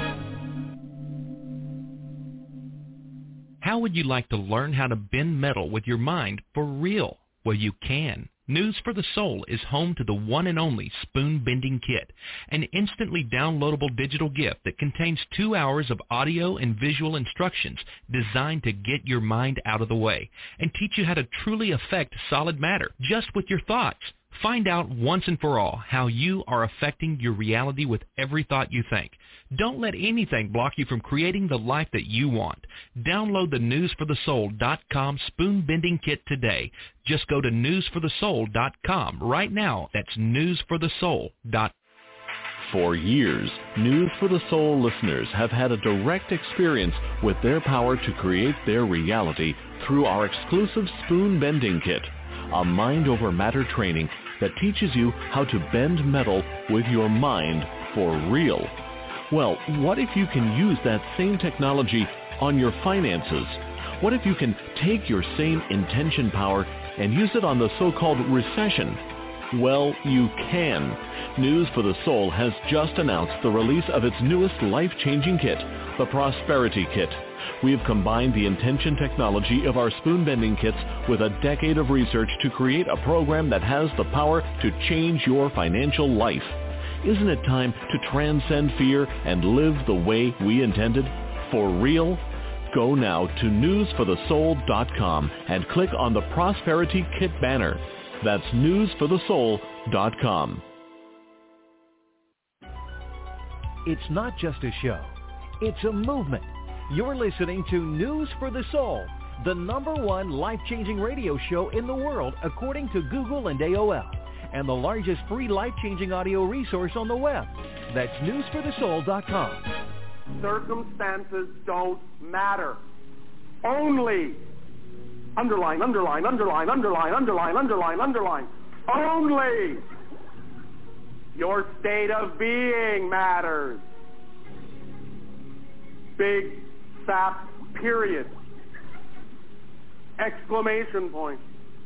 How would you like to learn how to bend metal with your mind for real? Well, you can. News for the Soul is home to the one and only Spoon Bending Kit, an instantly downloadable digital gift that contains 2 hours of audio and visual instructions designed to get your mind out of the way and teach you how to truly affect solid matter just with your thoughts. Find out once and for all how you are affecting your reality with every thought you think. Don't let anything block you from creating the life that you want. Download the newsforthesoul.com Spoon Bending Kit today. Just go to newsforthesoul.com right now. That's newsforthesoul.com. For years, News for the Soul listeners have had a direct experience with their power to create their reality through our exclusive Spoon Bending Kit, a mind-over-matter training that teaches you how to bend metal with your mind for real. Well, what if you can use that same technology on your finances? What if you can take your same intention power and use it on the so-called recession? Well, you can. News for the Soul has just announced the release of its newest life-changing kit, the Prosperity Kit. We have combined the intention technology of our spoon-bending kits with a decade of research to create a program that has the power to change your financial life. Isn't it time to transcend fear and live the way we intended? For real? Go now to newsforthesoul.com and click on the Prosperity Kit banner. That's newsforthesoul.com. It's not just a show. It's a movement. You're listening to News for the Soul, the #1 life-changing radio show in the world according to Google and AOL, and the largest free life-changing audio resource on the web. That's newsforthesoul.com. Circumstances don't matter. Only, underline, underline, underline, underline, underline, underline, underline, only your state of being matters. Big, fat, period. Exclamation point.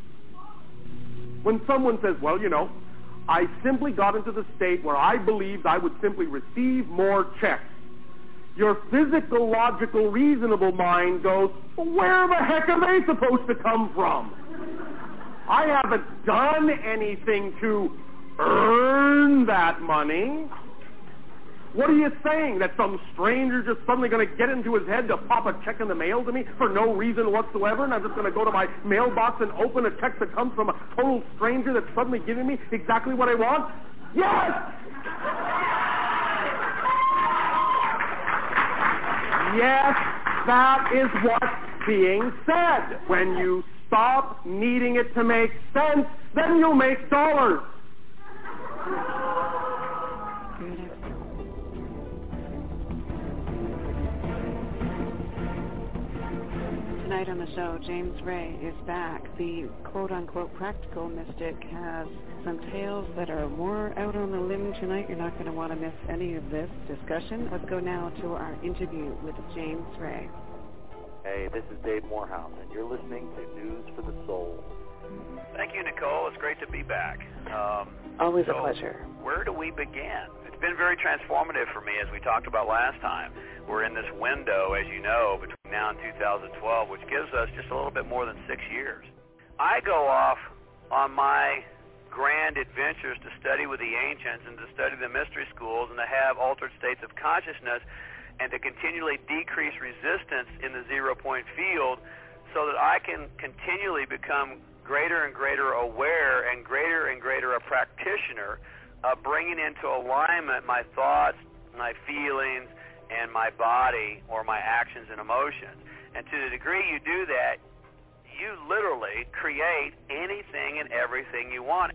When someone says, well, you know, I simply got into the state where I believed I would simply receive more checks, your physical, logical, reasonable mind goes, well, where the heck are they supposed to come from? I haven't done anything to earn that money. What are you saying? That some stranger just suddenly going to get into his head to pop a check in the mail to me for no reason whatsoever, and I'm just going to go to my mailbox and open a check that comes from a total stranger that's suddenly giving me exactly what I want? Yes! Yes, that is what's being said. When you stop needing it to make sense, then you'll make dollars. Tonight on the show, James Ray is back. The quote-unquote practical mystic has some tales that are more out on the limb tonight. You're not going to want to miss any of this discussion. Let's go now to our interview with James Ray. Hey, this is Dave Morehouse, and you're listening to News for the Soul. Thank you, Nicole. It's great to be back. Always a pleasure. Where do we begin? It's been very transformative for me, as we talked about last time. We're in this window, as you know, between now and 2012, which gives us just a little bit more than 6 years. I go off on my grand adventures to study with the ancients and to study the mystery schools and to have altered states of consciousness and to continually decrease resistance in the zero-point field so that I can continually become greater and greater aware and greater a practitioner of bringing into alignment my thoughts, my feelings, and my body or my actions and emotions. And to the degree you do that, you literally create anything and everything you want.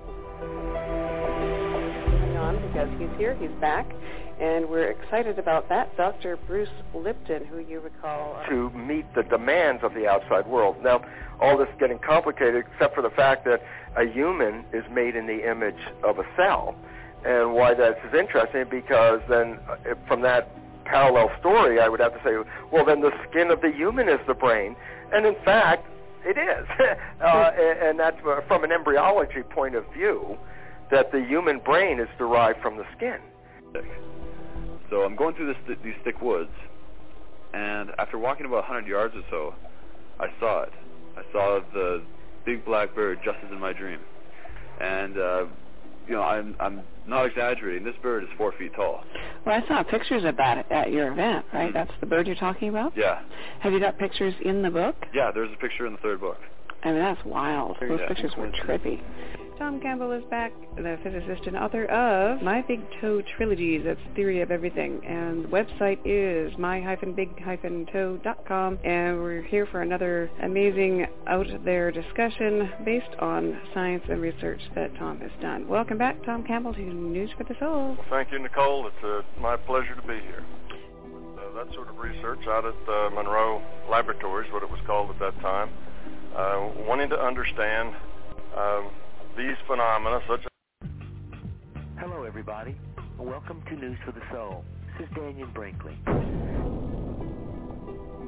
Because he's here, he's back, and we're excited about that. Dr. Bruce Lipton, who you recall... to meet the demands of the outside world. Now, all this is getting complicated except for the fact that a human is made in the image of a cell. And why that's interesting, because then from that parallel story, I would have to say, well, then the skin of the human is the brain. And in fact, it is. And that's from an embryology point of view, that the human brain is derived from the skin. So I'm going through these thick woods, and after walking about 100 yards or so, I saw it. I saw the big black bird just as in my dream. And, you know, I'm not exaggerating. This bird is 4 feet tall. Well, I saw pictures of that at your event, right? Mm-hmm. That's the bird you're talking about? Yeah. Have you got pictures in the book? Yeah, there's a picture in the third book. I mean, that's wild. Those pictures were trippy. Tom Campbell is back, the physicist and author of My Big Toe Trilogies. That's Theory of Everything. And the website is my-big-toe.com. And we're here for another amazing out-there discussion based on science and research that Tom has done. Welcome back, Tom Campbell, to News for the Soul. Well, thank you, Nicole. It's my pleasure to be here. That sort of research out at Monroe Laboratories, what it was called at that time, wanting to understand these phenomena such as... Hello, everybody. Welcome to News for the Soul. This is Daniel Brinkley. This is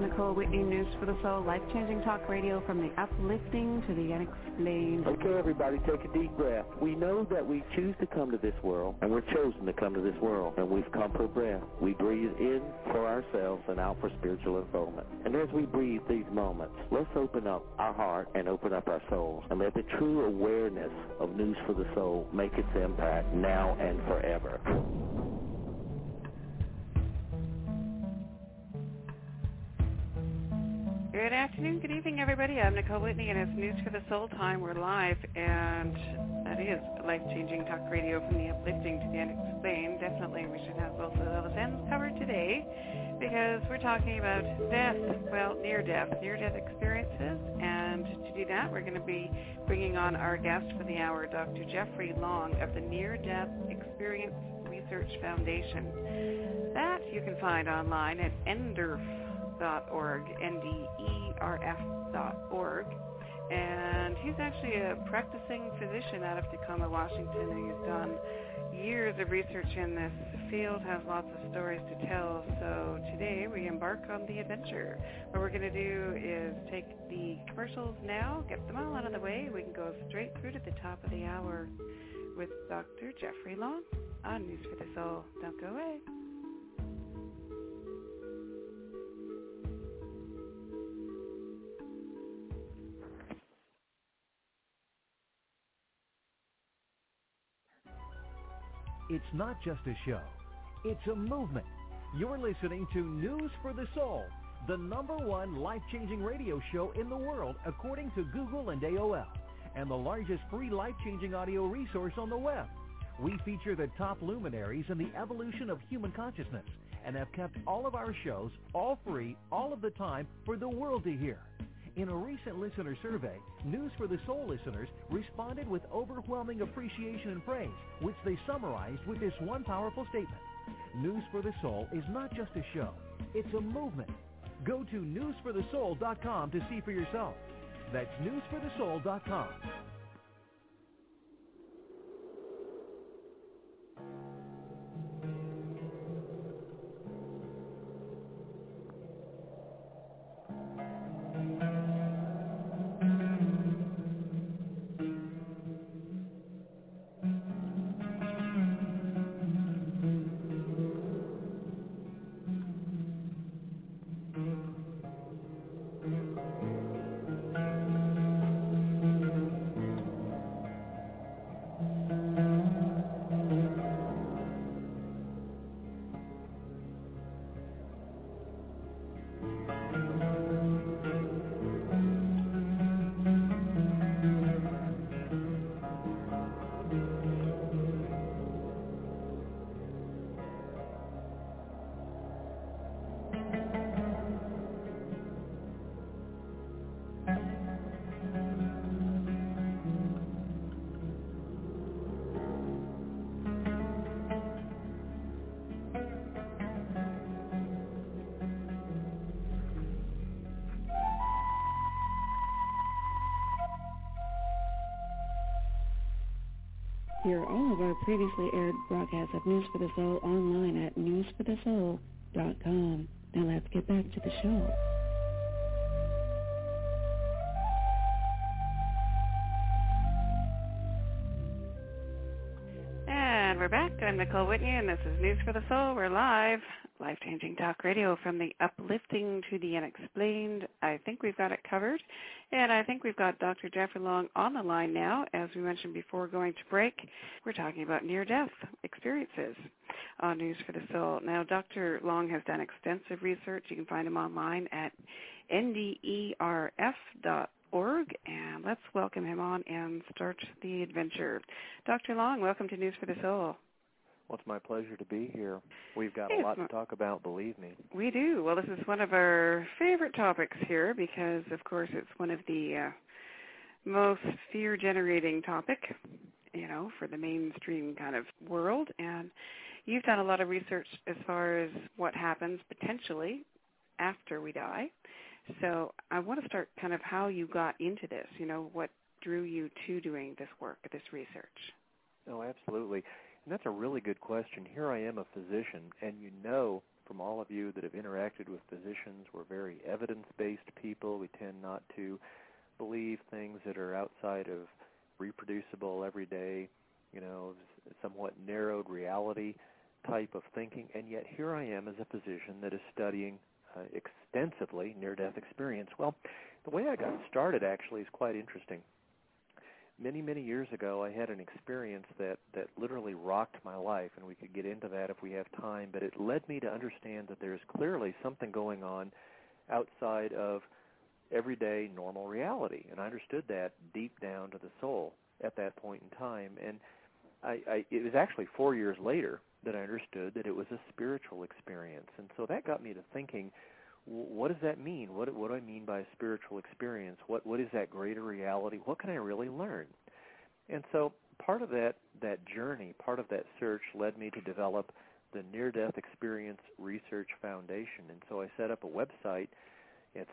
Nicole Whitney, News for the Soul, life-changing talk radio from the uplifting to the unexplained. Okay, everybody, take a deep breath. We know that we choose to come to this world, and we're chosen to come to this world, and we've come for breath. We breathe in for ourselves and out for spiritual unfoldment. And as we breathe these moments, let's open up our heart and open up our souls, and let the true awareness of News for the Soul make its impact now and forever. Good afternoon, good evening, everybody. I'm Nicole Whitney, and it's News for the Soul time. We're live, and that is life-changing talk radio from the uplifting to the unexplained. Definitely, we should have both of those ends covered today, because we're talking about death, well, near-death experiences. And to do that, we're going to be bringing on our guest for the hour, Dr. Jeffrey Long of the Near-Death Experience Research Foundation. That you can find online at NDERF.org, NDERF.org. And he's actually a practicing physician out of Tacoma, Washington, and he's done years of research in this field, has lots of stories to tell. So today we embark on the adventure. What we're going to do is take the commercials now, get them all out of the way. We can go straight through to the top of the hour with Dr. Jeffrey Long on News for the Soul. Don't go away. It's not just a show. It's a movement. You're listening to News for the Soul, the #1 life-changing radio show in the world according to Google and AOL, and the largest free life-changing audio resource on the web. We feature the top luminaries in the evolution of human consciousness and have kept all of our shows all free all of the time for the world to hear. In a recent listener survey, News for the Soul listeners responded with overwhelming appreciation and praise, which they summarized with this one powerful statement. News for the Soul is not just a show, it's a movement. Go to newsforthesoul.com to see for yourself. That's newsforthesoul.com. Hear all of our previously aired broadcasts of News for the Soul online at newsforthesoul.com. Now let's get back to the show. And we're back. I'm Nicole Whitney, and this is News for the Soul. We're live. Life-changing talk radio from the uplifting to the unexplained. I think we've got it covered. And I think we've got Dr. Jeffrey Long on the line now. As we mentioned before going to break, we're talking about near-death experiences on News for the Soul. Now, Dr. Long has done extensive research. You can find him online at NDERF.org. And let's welcome him on and start the adventure. Dr. Long, welcome to News for the Soul. Well, it's my pleasure to be here. We've got a lot to talk about, believe me. We do. Well, this is one of our favorite topics here because, of course, it's one of the most fear-generating topic, for the mainstream kind of world. And you've done a lot of research as far as what happens potentially after we die. So I want to start kind of how you got into this, what drew you to doing this work, this research. Oh, absolutely. And that's a really good question. Here I am, a physician, and from all of you that have interacted with physicians. We're very evidence-based people. We tend not to believe things that are outside of reproducible, everyday, somewhat narrowed reality type of thinking. And yet here I am as a physician that is studying extensively near-death experience. Well, the way I got started actually is quite interesting. Many, many years ago, I had an experience that literally rocked my life, and we could get into that if we have time, but it led me to understand that there's clearly something going on outside of everyday normal reality, and I understood that deep down to the soul at that point in time. And it was actually 4 years later that I understood that it was a spiritual experience. And so that got me to thinking, what does that mean? What do I mean by a spiritual experience? What is that greater reality? What can I really learn? And so part of that journey, part of that search led me to develop the Near-Death Experience Research Foundation. And so I set up a website. It's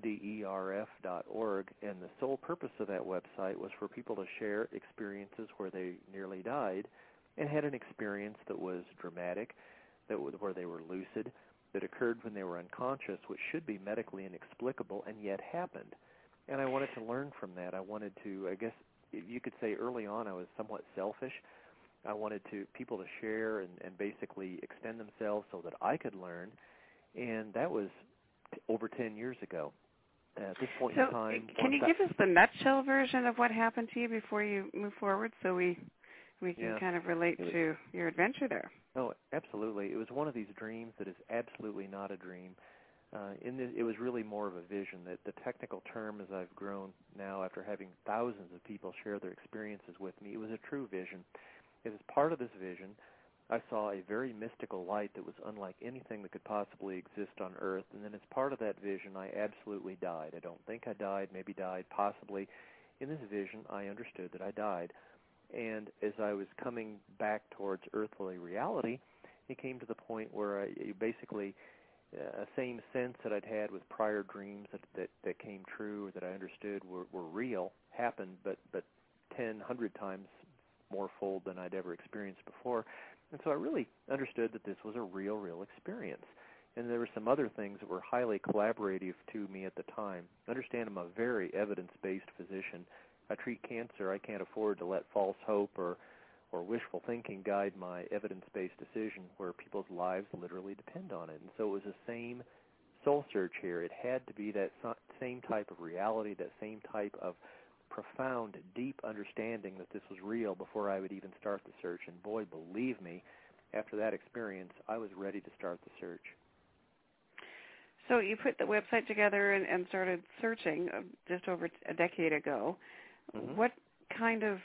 nderf.org, and the sole purpose of that website was for people to share experiences where they nearly died and had an experience that was dramatic, where they were lucid, that occurred when they were unconscious, which should be medically inexplicable, and yet happened. And I wanted to learn from that. I wanted to, I guess you could say early on I was somewhat selfish. I wanted people to share and basically extend themselves so that I could learn, and that was over 10 years ago. At this point in time... Can you give us the nutshell version of what happened to you before you move forward so we can kind of relate to your adventure there? Oh, absolutely. It was one of these dreams that is absolutely not a dream. It was really more of a vision. That the technical term, as I've grown now after having thousands of people share their experiences with me, it was a true vision. As part of this vision, I saw a very mystical light that was unlike anything that could possibly exist on Earth. And then as part of that vision, I absolutely died. I don't think I died, maybe died, possibly. In this vision, I understood that I died. And as I was coming back towards earthly reality, it came to the point where basically a same sense that I'd had with prior dreams that came true, or that I understood were real, happened, but 10, 100 times more fold than I'd ever experienced before. And so I really understood that this was a real experience. And there were some other things that were highly collaborative to me at the time. Understand, I'm a very evidence-based physician. I treat cancer. I can't afford to let false hope or wishful thinking guide my evidence-based decision where people's lives literally depend on it. And so it was the same soul search here. It had to be that same type of reality, that same type of profound, deep understanding that this was real before I would even start the search. And boy, believe me, after that experience, I was ready to start the search. So you put the website together and started searching just over a decade ago. Mm-hmm. What kind of,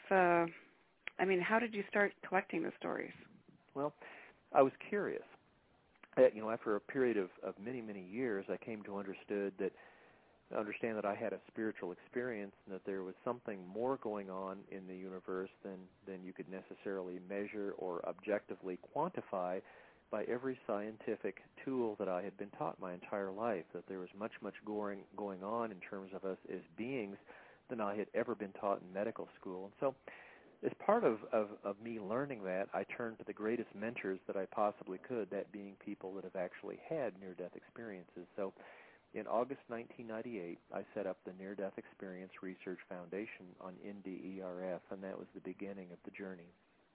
how did you start collecting the stories? Well, I was curious. After a period of many, many years, I came to understand that I had a spiritual experience and that there was something more going on in the universe than you could necessarily measure or objectively quantify by every scientific tool that I had been taught my entire life, that there was much going on in terms of us as beings than I had ever been taught in medical school. And so as part of me learning that, I turned to the greatest mentors that I possibly could, that being people that have actually had near-death experiences. So in August 1998, I set up the Near-Death Experience Research Foundation on NDERF, and that was the beginning of the journey.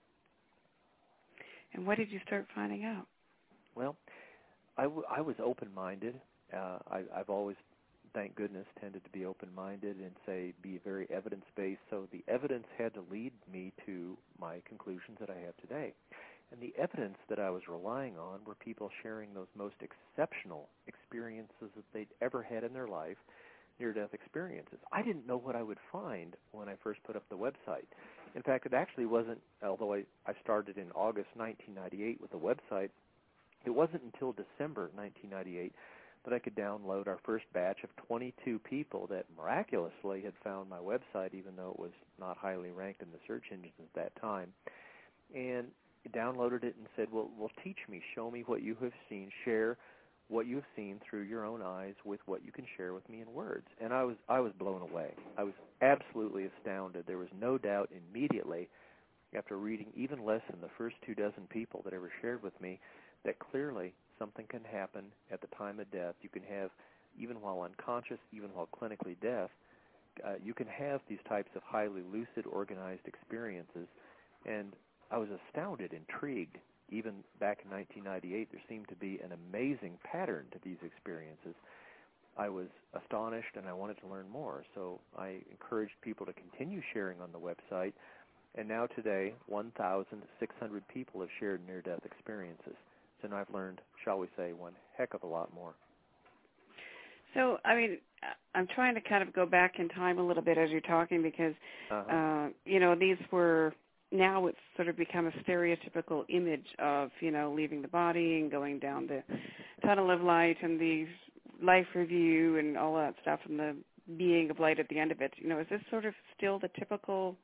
And what did you start finding out? Well, I was open-minded. I've always, thank goodness, tended to be open-minded and be very evidence-based. So the evidence had to lead me to my conclusions that I have today. And the evidence that I was relying on were people sharing those most exceptional experiences that they'd ever had in their life, near-death experiences. I didn't know what I would find when I first put up the website. In fact, it actually wasn't, although I started in August 1998 with the website, it wasn't until December 1998 that I could download our first batch of 22 people that miraculously had found my website, even though it was not highly ranked in the search engines at that time, and downloaded it and said, well, teach me, show me what you have seen, share what you have seen through your own eyes with what you can share with me in words. And I was blown away. I was absolutely astounded. There was no doubt immediately after reading even less than the first 24 people that ever shared with me, that clearly something can happen at the time of death. You can have, even while unconscious, even while clinically deaf, you can have these types of highly lucid, organized experiences. And I was astounded, intrigued. Even back in 1998, there seemed to be an amazing pattern to these experiences. I was astonished, and I wanted to learn more. So I encouraged people to continue sharing on the website. And now today, 1,600 people have shared near-death experiences. So now I've learned, shall we say, one heck of a lot more. So, I mean, I'm trying to kind of go back in time a little bit as you're talking because, these were, now it's sort of become a stereotypical image of, leaving the body and going down the tunnel of light and the life review and all that stuff and the being of light at the end of it. Is this sort of still the typical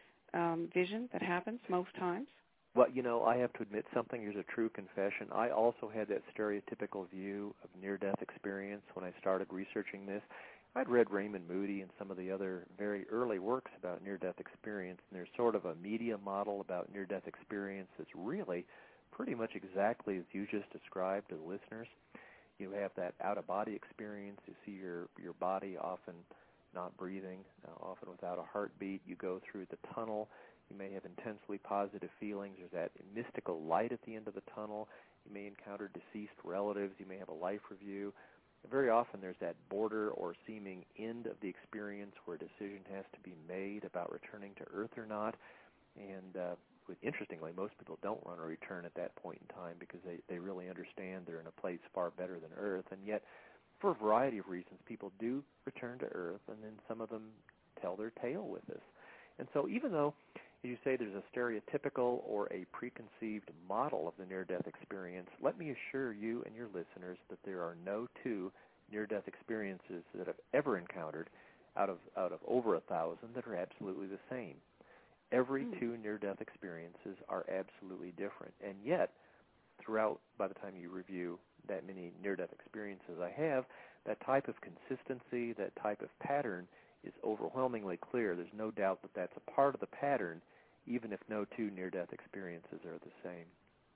vision that happens most times? Well, I have to admit something. Here's a true confession. I also had that stereotypical view of near-death experience when I started researching this. I'd read Raymond Moody and some of the other very early works about near-death experience, and there's sort of a media model about near-death experience that's really pretty much exactly as you just described to the listeners. You have that out-of-body experience. You see your body often not breathing, often without a heartbeat. You go through the tunnel. You may have intensely positive feelings. There's that mystical light at the end of the tunnel. You may encounter deceased relatives. You may have a life review. Very often there's that border or seeming end of the experience where a decision has to be made about returning to Earth or not. And interestingly, most people don't want to return at that point in time because they really understand they're in a place far better than Earth. And yet, for a variety of reasons, people do return to Earth, and then some of them tell their tale with us. And so even though, as you say, there's a stereotypical or a preconceived model of the near-death experience, let me assure you and your listeners that there are no two near-death experiences that I've ever encountered out of over 1,000 that are absolutely the same. Every two near-death experiences are absolutely different. And yet, throughout, by the time you review that many near-death experiences I have, that type of consistency, that type of pattern is overwhelmingly clear. There's no doubt that that's a part of the pattern, even if no two near-death experiences are the same.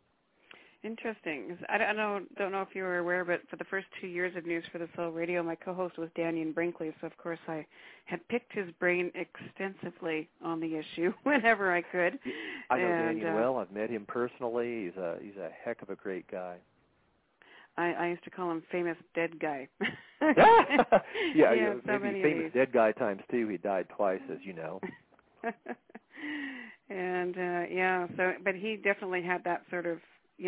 Interesting. I don't know if you were aware, but for the first 2 years of News for the Soul Radio, my co-host was Dannion Brinkley, so of course I had picked his brain extensively on the issue whenever I could. I know Dannion well. I've met him personally. He's a heck of a great guy. I used to call him famous dead guy. yeah, so maybe famous dead guy times two. He died twice, as you know. And but he definitely had that sort of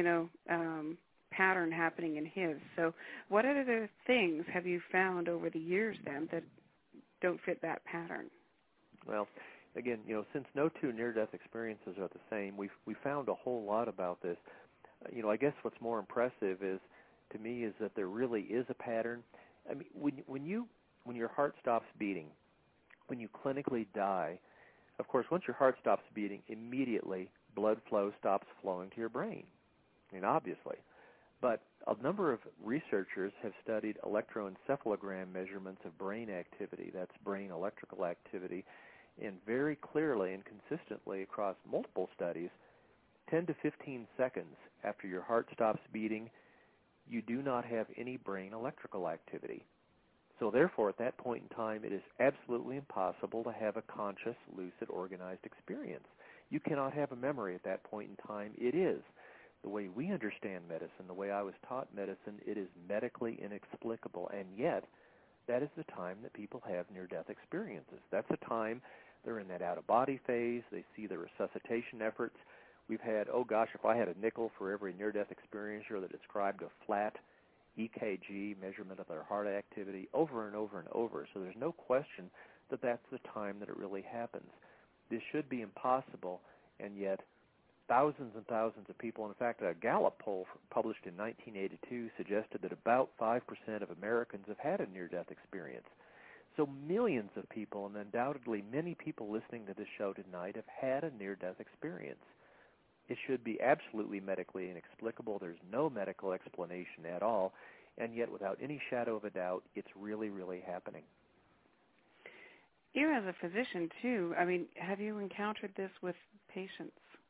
pattern happening in his. So what other things have you found over the years then that don't fit that pattern? Well, again, since no two near-death experiences are the same, we found a whole lot about this. I guess what's more impressive is that there really is a pattern. I mean, when your heart stops beating, when you clinically die, of course, once your heart stops beating, immediately blood flow stops flowing to your brain. I mean, obviously. But a number of researchers have studied electroencephalogram measurements of brain activity, that's brain electrical activity, and very clearly and consistently across multiple studies, 10 to 15 seconds after your heart stops beating, you do not have any brain electrical activity. So therefore, at that point in time, it is absolutely impossible to have a conscious, lucid, organized experience. You cannot have a memory at that point in time. It is. The way we understand medicine, the way I was taught medicine, it is medically inexplicable, and yet that is the time that people have near-death experiences. That's the time they're in that out-of-body phase. They see the resuscitation efforts. We've had, if I had a nickel for every near-death experiencer that described a flat EKG measurement of their heart activity over and over and over. So there's no question that that's the time that it really happens. This should be impossible, and yet thousands and thousands of people, in fact, a Gallup poll published in 1982 suggested that about 5% of Americans have had a near-death experience. So millions of people, and undoubtedly many people listening to this show tonight, have had a near-death experience. It should be absolutely medically inexplicable. There's no medical explanation at all, and yet without any shadow of a doubt, it's really, really happening. You as a physician, too, I mean, have you encountered this with patients?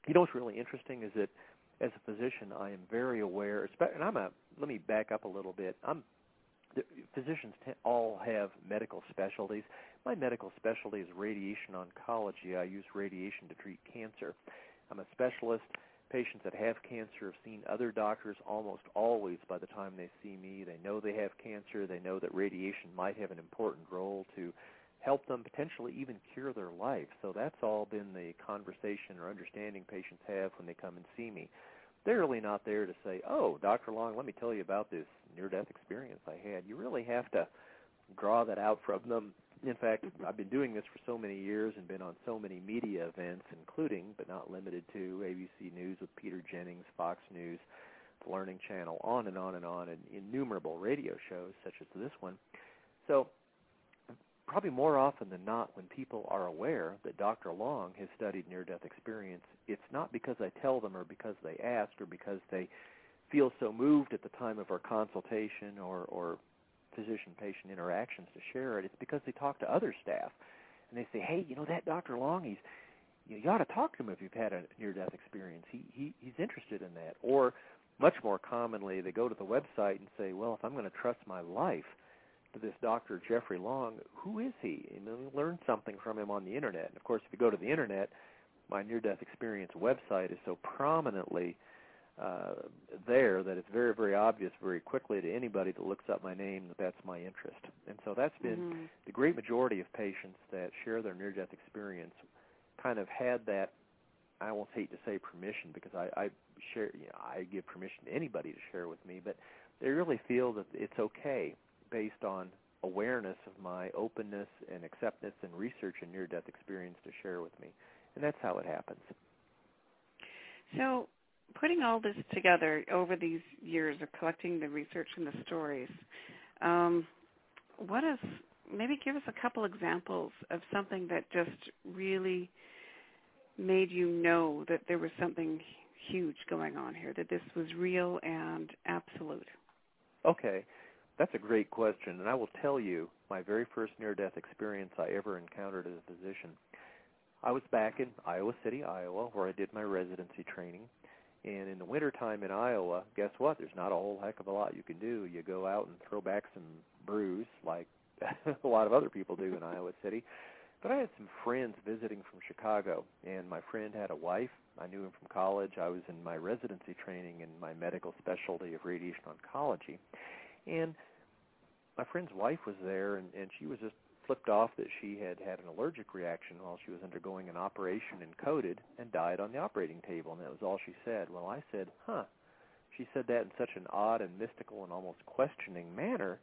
You know what's really interesting is that as a physician, I am very aware, and let me back up a little bit. Physicians all have medical specialties. My medical specialty is radiation oncology. I use radiation to treat cancer. I'm a specialist. Patients that have cancer have seen other doctors almost always by the time they see me. They know they have cancer. They know that radiation might have an important role to help them potentially even cure their life. So that's all been the conversation or understanding patients have when they come and see me. They're really not there to say, oh, Dr. Long, let me tell you about this near-death experience I had. You really have to draw that out from them. In fact, I've been doing this for so many years and been on so many media events, including, but not limited to, ABC News with Peter Jennings, Fox News, the Learning Channel, on, and innumerable radio shows such as this one. So probably more often than not, when people are aware that Dr. Long has studied near-death experience, it's not because I tell them or because they ask or because they feel so moved at the time of our consultation or physician-patient interactions to share it. It's because they talk to other staff, and they say, hey, that Dr. Long, you ought to talk to him if you've had a near-death experience. He's interested in that. Or much more commonly, they go to the website and say, well, if I'm going to trust my life to this Dr. Jeffrey Long, who is he? And then learn something from him on the Internet. And, of course, if you go to the Internet, my near-death experience website is so prominently there that it's very, very obvious very quickly to anybody that looks up my name that that's my interest. And so that's been the great majority of patients that share their near-death experience kind of had that, I almost hate to say permission because I give permission to anybody to share with me, but they really feel that it's okay based on awareness of my openness and acceptance and research and near-death experience to share with me. And that's how it happens. So putting all this together over these years of collecting the research and the stories, maybe give us a couple examples of something that just really made you know that there was something huge going on here, that this was real and absolute. Okay. That's a great question, and I will tell you my very first near-death experience I ever encountered as a physician. I was back in Iowa City, Iowa, where I did my residency training. And in the wintertime in Iowa, guess what? There's not a whole heck of a lot you can do. You go out and throw back some brews like a lot of other people do in Iowa City. But I had some friends visiting from Chicago, and my friend had a wife. I knew him from college. I was in my residency training in my medical specialty of radiation oncology. And my friend's wife was there, and she was just flipped off that she had an allergic reaction while she was undergoing an operation and coded and died on the operating table, and that was all she said. Well, I said, She said that in such an odd and mystical and almost questioning manner,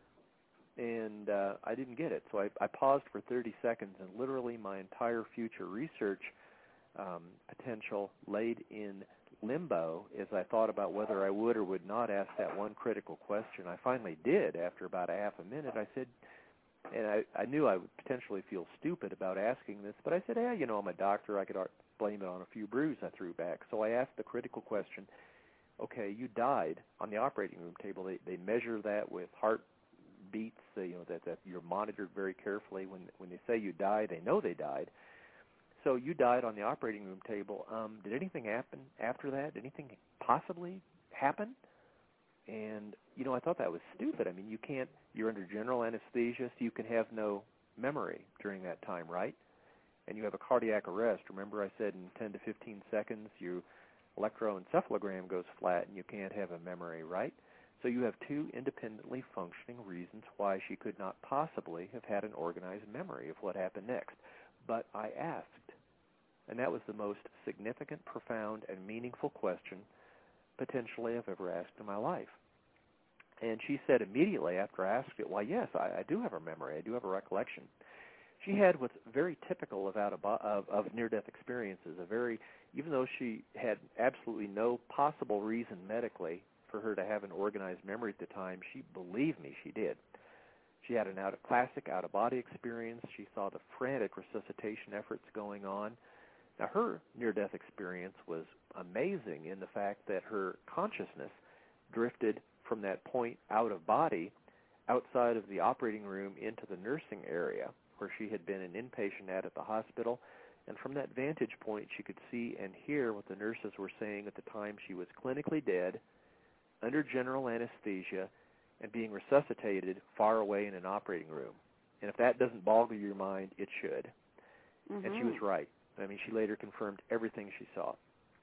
and I didn't get it. So I paused for 30 seconds, and literally my entire future research potential laid in limbo as I thought about whether I would or would not ask that one critical question. I finally did after about a half a minute. I said, and I knew I would potentially feel stupid about asking this, but I said, I'm a doctor. I could blame it on a few brews I threw back. So I asked the critical question, okay, you died on the operating room table. They measure that with heart beats, that you're monitored very carefully. When they say you died, they know they died. So you died on the operating room table. Did anything happen after that? Did anything possibly happen? And, I thought that was stupid. I mean, you're under general anesthesia, so you can have no memory during that time, right? And you have a cardiac arrest. Remember I said in 10 to 15 seconds your electroencephalogram goes flat and you can't have a memory, right? So you have two independently functioning reasons why she could not possibly have had an organized memory of what happened next. But I asked, and that was the most significant, profound, and meaningful question potentially I've ever asked in my life. And she said immediately after I asked it, well, yes, I do have a memory. I do have a recollection. She had what's very typical of near-death experiences, even though she had absolutely no possible reason medically for her to have an organized memory at the time, she believed me she did. She had a classic out-of-body experience. She saw the frantic resuscitation efforts going on. Now, her near-death experience was amazing in the fact that her consciousness drifted from that point out of body outside of the operating room into the nursing area where she had been an inpatient at the hospital, And from that vantage point, she could see and hear what the nurses were saying at the time she was clinically dead, under general anesthesia, and being resuscitated far away in an operating room. And if that doesn't boggle your mind, it should. Mm-hmm. And she was right. I mean, she later confirmed everything she saw.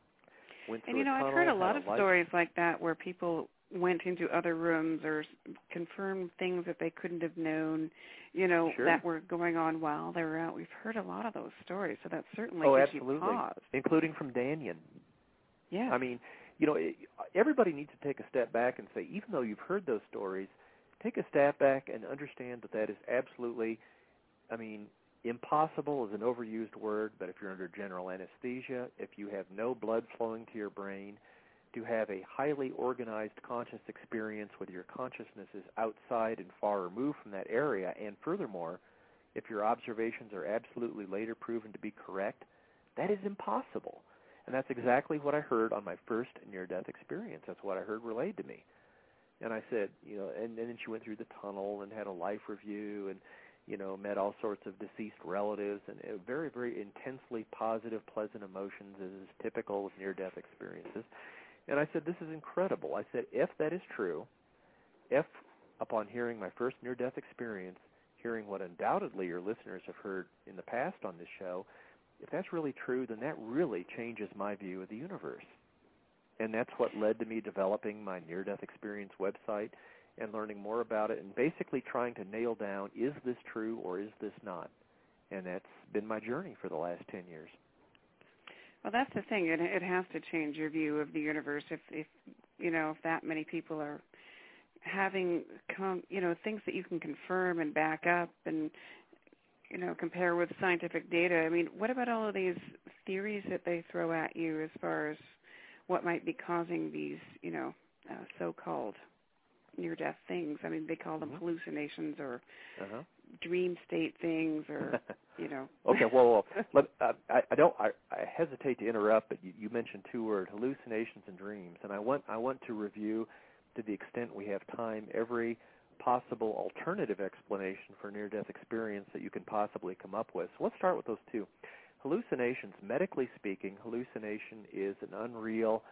And, you know, I've heard a lot of stories like that where people went into other rooms or confirmed things that they couldn't have known, you know, that were going on while they were out. We've heard a lot of those stories, so that certainly gives you pause. Including from Danyan. Yeah. I mean, you know, everybody needs to take a step back and say, even though you've heard those stories, take a step back and understand that that is absolutely, I mean, impossible is an overused word, but if you're under general anesthesia, if you have no blood flowing to your brain, to have a highly organized conscious experience where your consciousness is outside and far removed from that area, and furthermore, if your observations are absolutely later proven to be correct, that is impossible. And that's exactly what I heard on my first near-death experience. That's what I heard relayed to me. And I said, you know, and then she went through the tunnel and had a life review and, you know, met all sorts of deceased relatives and very, very intensely positive, pleasant emotions as is typical of near-death experiences. And I said, this is incredible. I said, if that is true, if upon hearing my first near-death experience, hearing what undoubtedly your listeners have heard in the past on this show, if that's really true, then that really changes my view of the universe. And that's what led to me developing my near-death experience website and learning more about it and basically trying to nail down, is this true or is this not? And that's been my journey for the last 10 years. Well, that's the thing. It has to change your view of the universe if you know, if that many people are having, you know, things that you can confirm and back up and, you know, compare with scientific data. I mean, what about all of these theories that they throw at you as far as what might be causing these, you know, so-called near-death things? I mean, they call them hallucinations or dream state things, or you know. Okay, well, I hesitate to interrupt, but you mentioned two words: hallucinations and dreams, and I want to review, to the extent we have time, every possible alternative explanation for near-death experience that you can possibly come up with. So let's start with those two. Hallucinations, medically speaking, hallucination is an unreal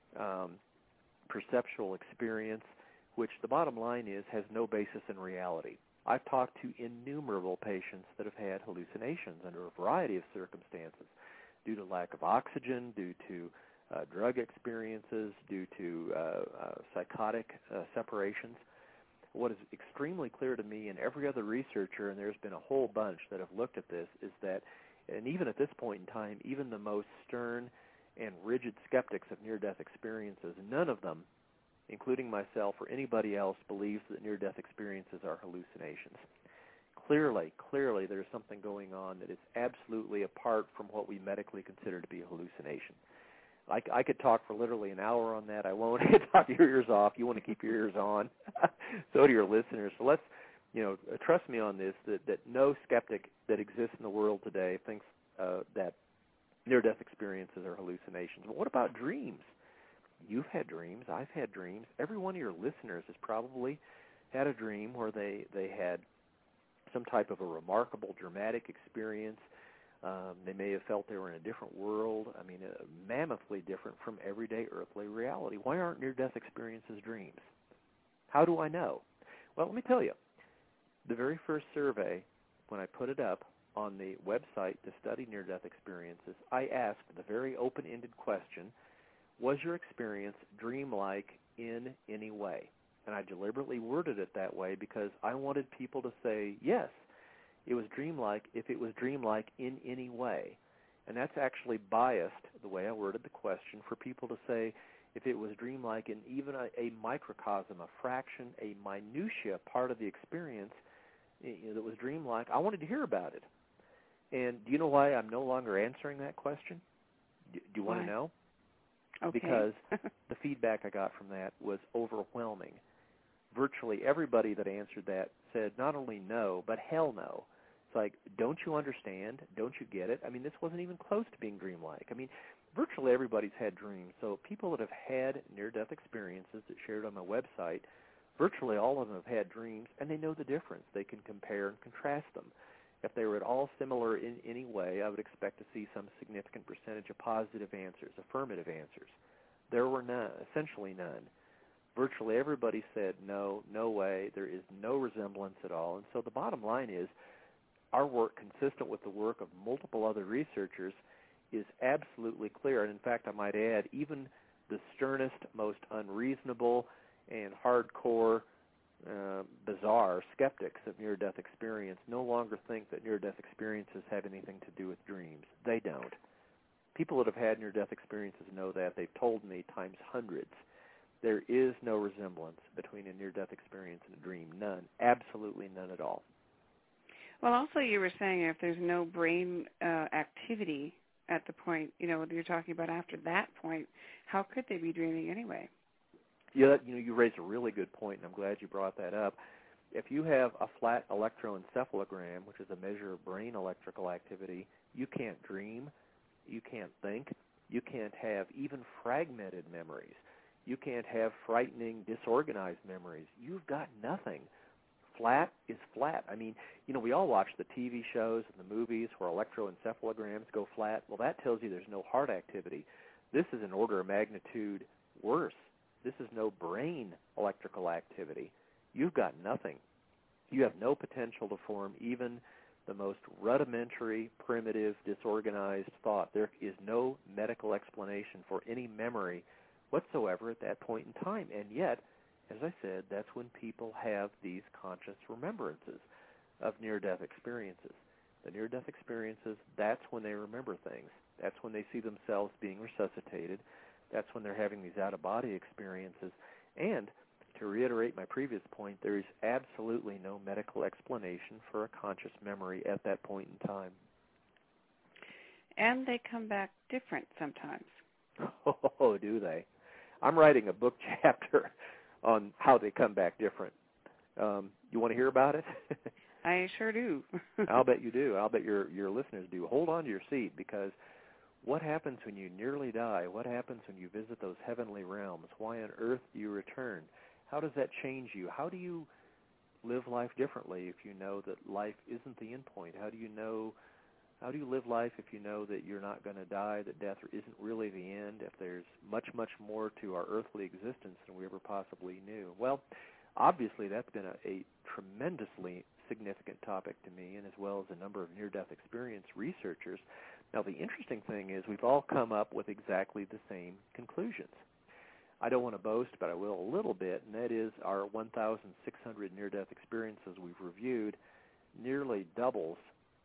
perceptual experience, which the bottom line is has no basis in reality. I've talked to innumerable patients that have had hallucinations under a variety of circumstances, due to lack of oxygen, due to drug experiences, due to psychotic separations. What is extremely clear to me and every other researcher, and there's been a whole bunch that have looked at this, is that, and even at this point in time, even the most stern and rigid skeptics of near-death experiences, none of them, including myself or anybody else, believes that near-death experiences are hallucinations. Clearly, there's something going on that is absolutely apart from what we medically consider to be a hallucination. I could talk for literally an hour on that. I won't. Talk your ears off. You want to keep your ears on. So do your listeners. So let's, you know, trust me on this, that no skeptic that exists in the world today thinks that near-death experiences are hallucinations. But what about dreams? You've had dreams. I've had dreams. Every one of your listeners has probably had a dream where they had some type of a remarkable, dramatic experience. They may have felt they were in a different world. I mean, mammothly different from everyday earthly reality. Why aren't near-death experiences dreams? How do I know? Well, let me tell you. The very first survey, when I put it up on the website to study near-death experiences, I asked the very open-ended question, was your experience dreamlike in any way? And I deliberately worded it that way because I wanted people to say, yes, it was dreamlike if it was dreamlike in any way. And that's actually biased, the way I worded the question, for people to say if it was dreamlike in even a microcosm, a fraction, a minutia part of the experience that was dreamlike. I wanted to hear about it. And do you know why I'm no longer answering that question? Do you want to know? Okay. Because the feedback I got from that was overwhelming. Virtually everybody that answered that said not only no, but hell no. It's like, don't you understand? Don't you get it? I mean, this wasn't even close to being dreamlike. I mean, virtually everybody's had dreams. So people that have had near-death experiences that shared on my website, virtually all of them have had dreams, and they know the difference. They can compare and contrast them. If they were at all similar in any way, I would expect to see some significant percentage of positive answers, affirmative answers. There were none, essentially none. Virtually everybody said no, no way, there is no resemblance at all. And so the bottom line is our work, consistent with the work of multiple other researchers, is absolutely clear. And in fact, I might add, even the sternest, most unreasonable and hardcore, bizarre skeptics of near-death experience no longer think that near-death experiences have anything to do with dreams. They don't. People that have had near-death experiences know that. They've told me times hundreds. There is no resemblance between a near-death experience and a dream. None. Absolutely none at all. Well, also you were saying if there's no brain activity at the point, you're talking about after that point, how could they be dreaming anyway? Yeah, you raise a really good point, and I'm glad you brought that up. If you have a flat electroencephalogram, which is a measure of brain electrical activity, you can't dream, you can't think, you can't have even fragmented memories. You can't have frightening, disorganized memories. You've got nothing. Flat is flat. I mean, we all watch the TV shows and the movies where electroencephalograms go flat. Well, that tells you there's no heart activity. This is an order of magnitude worse. This is no brain electrical activity. You've got nothing. You have no potential to form even the most rudimentary, primitive, disorganized thought. There is no medical explanation for any memory whatsoever at that point in time. And yet, as I said, that's when people have these conscious remembrances of near-death experiences. The near-death experiences, that's when they remember things. That's when they see themselves being resuscitated. That's when they're having these out-of-body experiences. And to reiterate my previous point, there is absolutely no medical explanation for a conscious memory at that point in time. And they come back different sometimes. Oh, do they? I'm writing a book chapter on how they come back different. You want to hear about it? I sure do. I'll bet you do. I'll bet your listeners do. Hold on to your seat, because what happens when you nearly die? What happens when you visit those heavenly realms? Why on earth do you return? How does that change you? How do you live life differently if you know that life isn't the end point? How do you live life if you know that you're not going to die, that death isn't really the end, if there's much, much more to our earthly existence than we ever possibly knew? Well, obviously that's been a tremendously significant topic to me, and as well as a number of near-death experience researchers. Now, the interesting thing is we've all come up with exactly the same conclusions. I don't want to boast, but I will a little bit, and that is our 1,600 near-death experiences we've reviewed nearly doubles,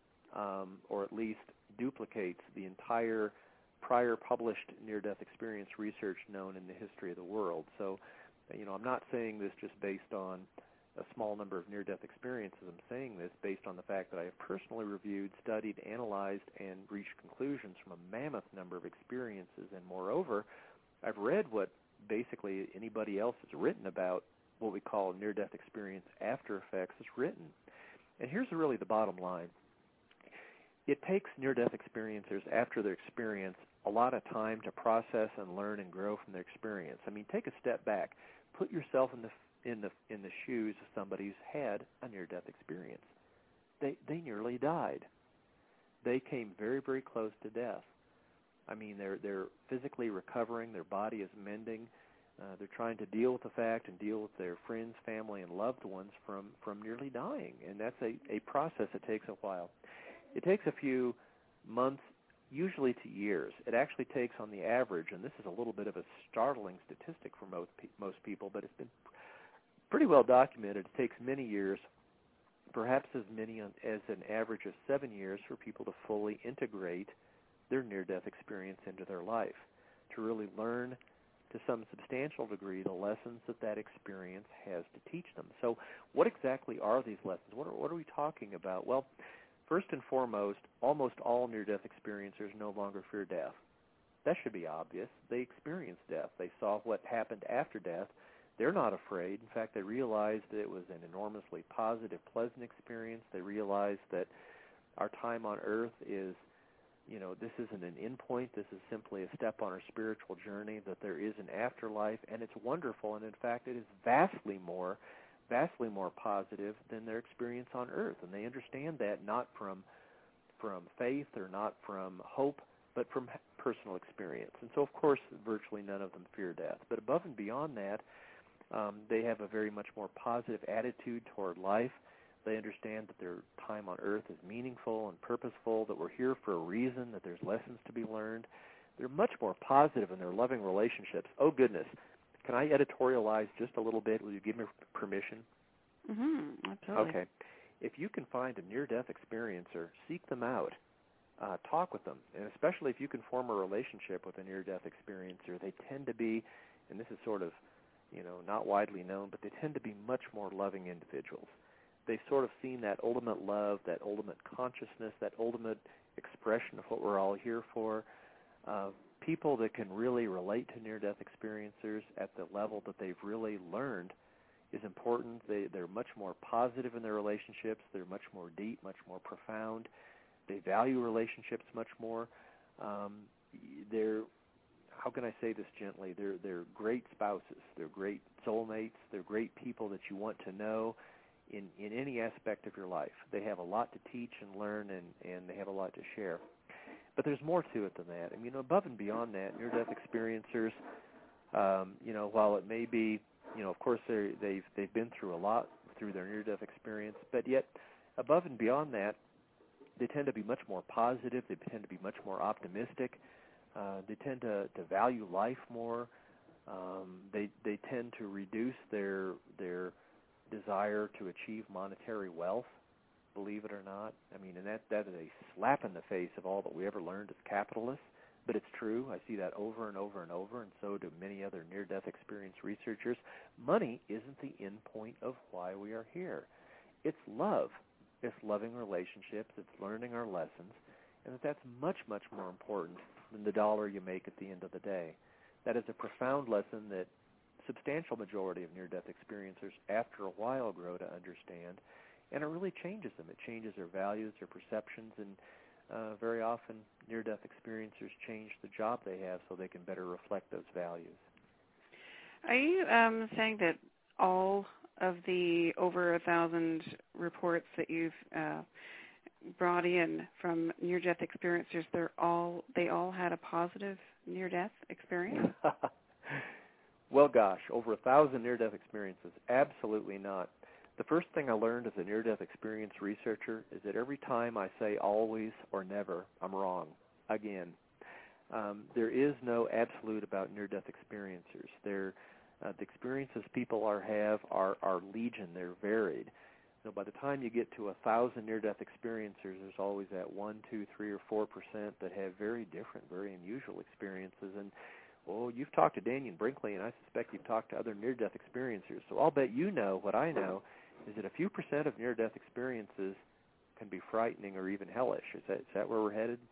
or at least duplicates, the entire prior published near-death experience research known in the history of the world. So, I'm not saying this just based on a small number of near-death experiences. I'm saying this based on the fact that I have personally reviewed, studied, analyzed, and reached conclusions from a mammoth number of experiences. And moreover, I've read what basically anybody else has written about what we call near-death experience after effects has written. And here's really the bottom line. It takes near-death experiencers, after their experience, a lot of time to process and learn and grow from their experience. I mean, take a step back. Put yourself in the shoes of somebody who's had a near-death experience. They nearly died. They came very, very close to death. I mean, they're physically recovering. Their body is mending. They're trying to deal with the fact and deal with their friends, family, and loved ones from nearly dying. And that's a process that takes a while. It takes a few months, usually to years. It actually takes, on the average, and this is a little bit of a startling statistic for most people, but it's been pretty well documented. It takes many years, perhaps as many as an average of 7 years, for people to fully integrate their near-death experience into their life, to really learn to some substantial degree the lessons that experience has to teach them. So what exactly are these lessons? What are we talking about? Well, first and foremost, almost all near-death experiencers no longer fear death. That should be obvious. They experienced death. They saw what happened after death. They're not afraid. In fact, they realized that it was an enormously positive, pleasant experience. They realized that our time on earth is, this isn't an end point. This is simply a step on our spiritual journey, that there is an afterlife, and it's wonderful. And in fact, it is vastly more vastly more positive than their experience on Earth, and they understand that not from faith or not from hope, but from personal experience. And so, of course, virtually none of them fear death. But above and beyond that, they have a very much more positive attitude toward life. They understand that their time on Earth is meaningful and purposeful, that we're here for a reason, that there's lessons to be learned. They're much more positive in their loving relationships. Oh, goodness. Can I editorialize just a little bit? Will you give me permission? Absolutely. Okay. If you can find a near-death experiencer, seek them out. Talk with them. And especially if you can form a relationship with a near-death experiencer, they tend to be, and this is sort of, not widely known, but they tend to be much more loving individuals. They've sort of seen that ultimate love, that ultimate consciousness, that ultimate expression of what we're all here for. People that can really relate to near-death experiencers at the level that they've really learned is important. They're much more positive in their relationships. They're much more deep, much more profound. They value relationships much more. They're, how can I say this gently? They're great spouses. They're great soulmates. They're great people that you want to know in any aspect of your life. They have a lot to teach and learn, and they have a lot to share. But there's more to it than that. I mean, above and beyond that, near-death experiencers, while it may be, of course they've been through a lot through their near-death experience, but yet above and beyond that, they tend to be much more positive. They tend to be much more optimistic. They tend to value life more. They tend to reduce their desire to achieve monetary wealth, believe it or not. I mean, and that is a slap in the face of all that we ever learned as capitalists, but it's true. I see that over and over and over, and so do many other near-death experience researchers. Money isn't the end point of why we are here. It's love. It's loving relationships. It's learning our lessons, and that's much, much more important than the dollar you make at the end of the day. That is a profound lesson that substantial majority of near-death experiencers after a while grow to understand, and it really changes them. It changes their values, their perceptions, and very often near-death experiencers change the job they have so they can better reflect those values. Are you saying that all of the over 1,000 reports that you've brought in from near-death experiencers, they all had a positive near-death experience? Well, gosh, over 1,000 near-death experiences? Absolutely not. The first thing I learned as a near-death experience researcher is that every time I say always or never, I'm wrong. Again, there is no absolute about near-death experiencers. The experiences people have are legion. They're varied. So by the time you get to 1,000 near-death experiencers, there's always that 1, 2, 3, or 4% that have very different, very unusual experiences. And you've talked to Dannion Brinkley, and I suspect you've talked to other near-death experiencers. So I'll bet you know what I know is that a few percent of near-death experiences can be frightening or even hellish. Is that where we're headed?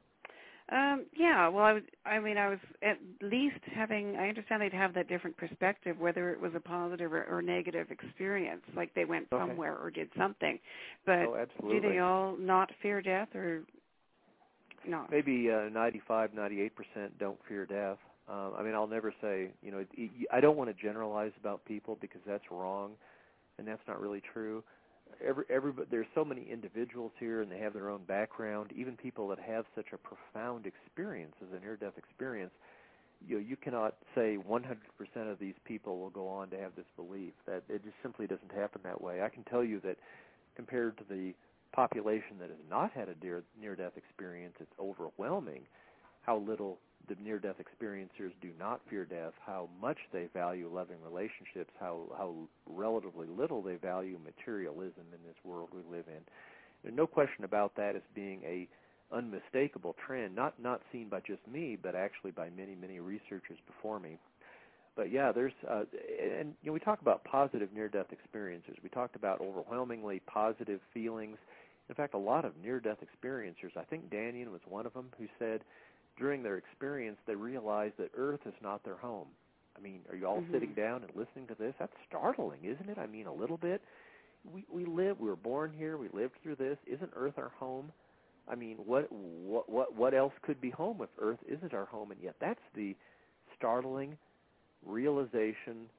Yeah. Well, I was at least I understand they'd have that different perspective, whether it was a positive or negative experience, like they went somewhere or did something. But do they all not fear death or not? Maybe 95, 98% don't fear death. I'll never say, I don't want to generalize about people because that's wrong, and that's not really true. There's so many individuals here, and they have their own background. Even people that have such a profound experience as a near-death experience, you cannot say 100% of these people will go on to have this belief. That it just simply doesn't happen that way. I can tell you that compared to the population that has not had a near-death experience, it's overwhelming how little the near-death experiencers do not fear death, how much they value loving relationships, how relatively little they value materialism in this world we live in. There's no question about that as being a unmistakable trend, not seen by just me, but actually by many, many researchers before me. But yeah, there's we talk about positive near-death experiences. We talked about overwhelmingly positive feelings. In fact, a lot of near-death experiencers, I think Dannion was one of them, who said during their experience they realized that Earth is not their home. I mean, are you all sitting down and listening to this? That's startling, isn't it? I mean, a little bit. We were born here. We lived through this. Isn't Earth our home? I mean, what else could be home if Earth isn't our home? And yet that's the startling realization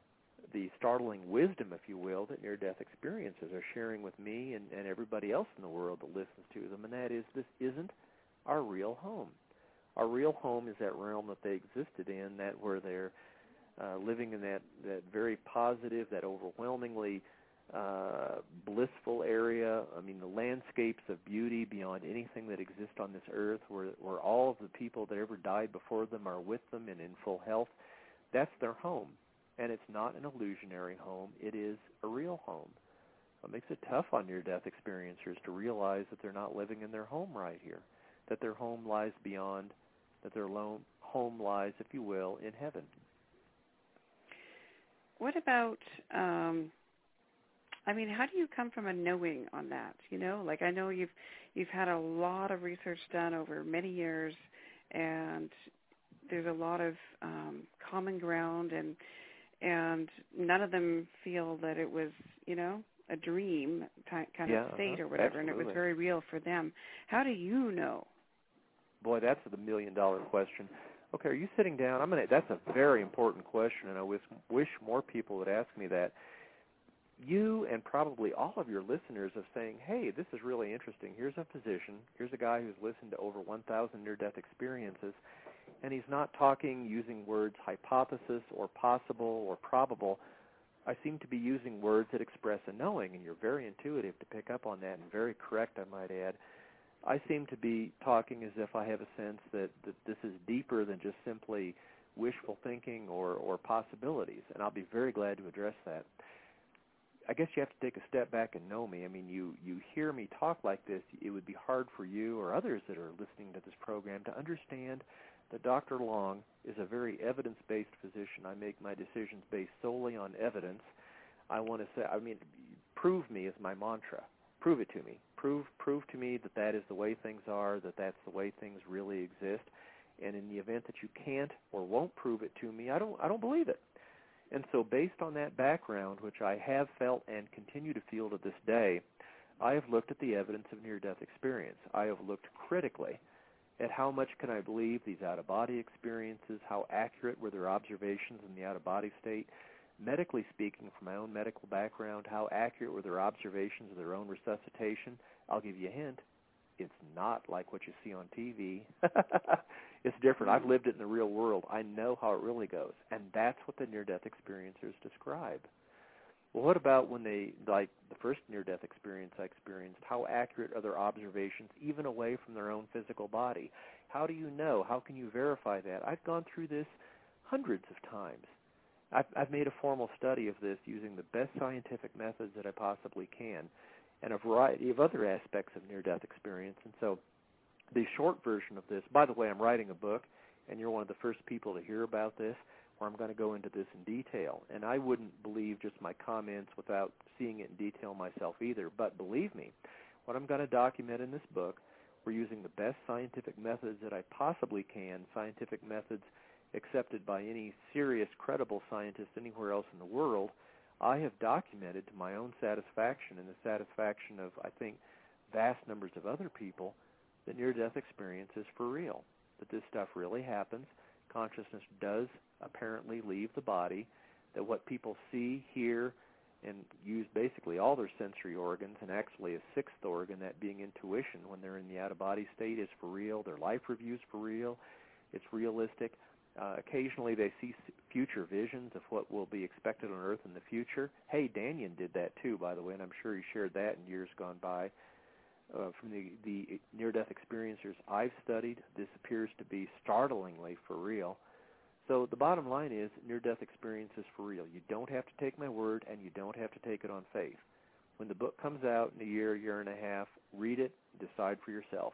the startling wisdom, if you will, that near-death experiences are sharing with me and everybody else in the world that listens to them, and that is this isn't our real home. Our real home is that realm that they existed in, that where they're living in that very positive, that overwhelmingly blissful area. I mean, the landscapes of beauty beyond anything that exists on this earth, where all of the people that ever died before them are with them and in full health. That's their home. And it's not an illusionary home. It is a real home. It makes it tough on near-death experiencers to realize that they're not living in their home right here, that their home lies beyond, that their home lies, if you will, in heaven. What about, how do you come from a knowing on that? Like I know you've had a lot of research done over many years, and there's a lot of common ground, and none of them feel that it was, a dream kind of state or whatever, absolutely. And it was very real for them. How do you know? Boy, that's the million-dollar question. Okay, are you sitting down? That's a very important question, and I wish more people would ask me that. You and probably all of your listeners are saying, hey, this is really interesting. Here's a physician. Here's a guy who's listened to over 1,000 near-death experiences, and he's not talking using words hypothesis or possible or probable. I seem to be using words that express a knowing, and you're very intuitive to pick up on that and very correct, I might add. I seem to be talking as if I have a sense that this is deeper than just simply wishful thinking or possibilities, and I'll be very glad to address that. I guess you have to take a step back and know me. I mean, you hear me talk like this, it would be hard for you or others that are listening to this program to understand that Dr. Long is a very evidence-based physician. I make my decisions based solely on evidence. I want to say, prove me is my mantra. Prove it to me. Prove to me that is the way things are, that's the way things really exist. And in the event that you can't or won't prove it to me, I don't believe it. And so based on that background, which I have felt and continue to feel to this day, I have looked at the evidence of near-death experience. I have looked critically at how much can I believe these out-of-body experiences, how accurate were their observations in the out-of-body state, medically speaking, from my own medical background, how accurate were their observations of their own resuscitation. I'll give you a hint. It's not like what you see on TV. It's different. I've lived it in the real world. I know how it really goes, and that's what the near-death experiencers describe. Well, what about when like the first near-death experience I experienced, how accurate are their observations even away from their own physical body? How do you know? How can you verify that? I've gone through this hundreds of times. I've made a formal study of this using the best scientific methods that I possibly can and a variety of other aspects of near-death experience. And so the short version of this, by the way, I'm writing a book, and you're one of the first people to hear about this, where I'm going to go into this in detail. And I wouldn't believe just my comments without seeing it in detail myself either. But believe me, what I'm going to document in this book, we're using the best scientific methods that I possibly can, scientific methods accepted by any serious, credible scientist anywhere else in the world. I have documented to my own satisfaction and the satisfaction of, I think, vast numbers of other people that near-death experience is for real, that this stuff really happens. Consciousness does apparently leave the body, that what people see, hear, and use basically all their sensory organs, and actually a sixth organ, that being intuition, when they're in the out-of-body state, is for real. Their life review's for real. It's realistic. Occasionally they see future visions of what will be expected on Earth in the future. Hey, Danyan did that too, by the way, and I'm sure he shared that in years gone by. From the near-death experiencers I've studied, this appears to be startlingly for real. So the bottom line is near-death experience is for real. You don't have to take my word, and you don't have to take it on faith. When the book comes out in a year and a half, read it, decide for yourself.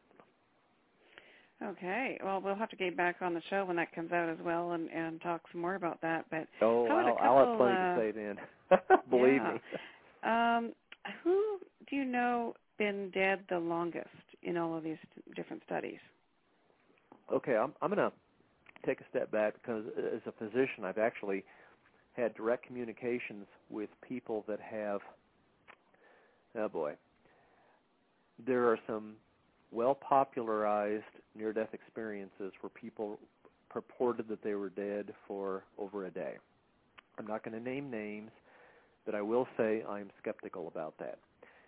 Okay. Well, we'll have to get back on the show when that comes out as well and talk some more about that. But I'll have plenty to say then. Believe me. Who do you know been dead the longest in all of these different studies? Okay, I'm going to take a step back because as a physician, I've actually had direct communications with people that have, there are some well-popularized near-death experiences where people purported that they were dead for over a day. I'm not going to name names, but I will say I'm skeptical about that.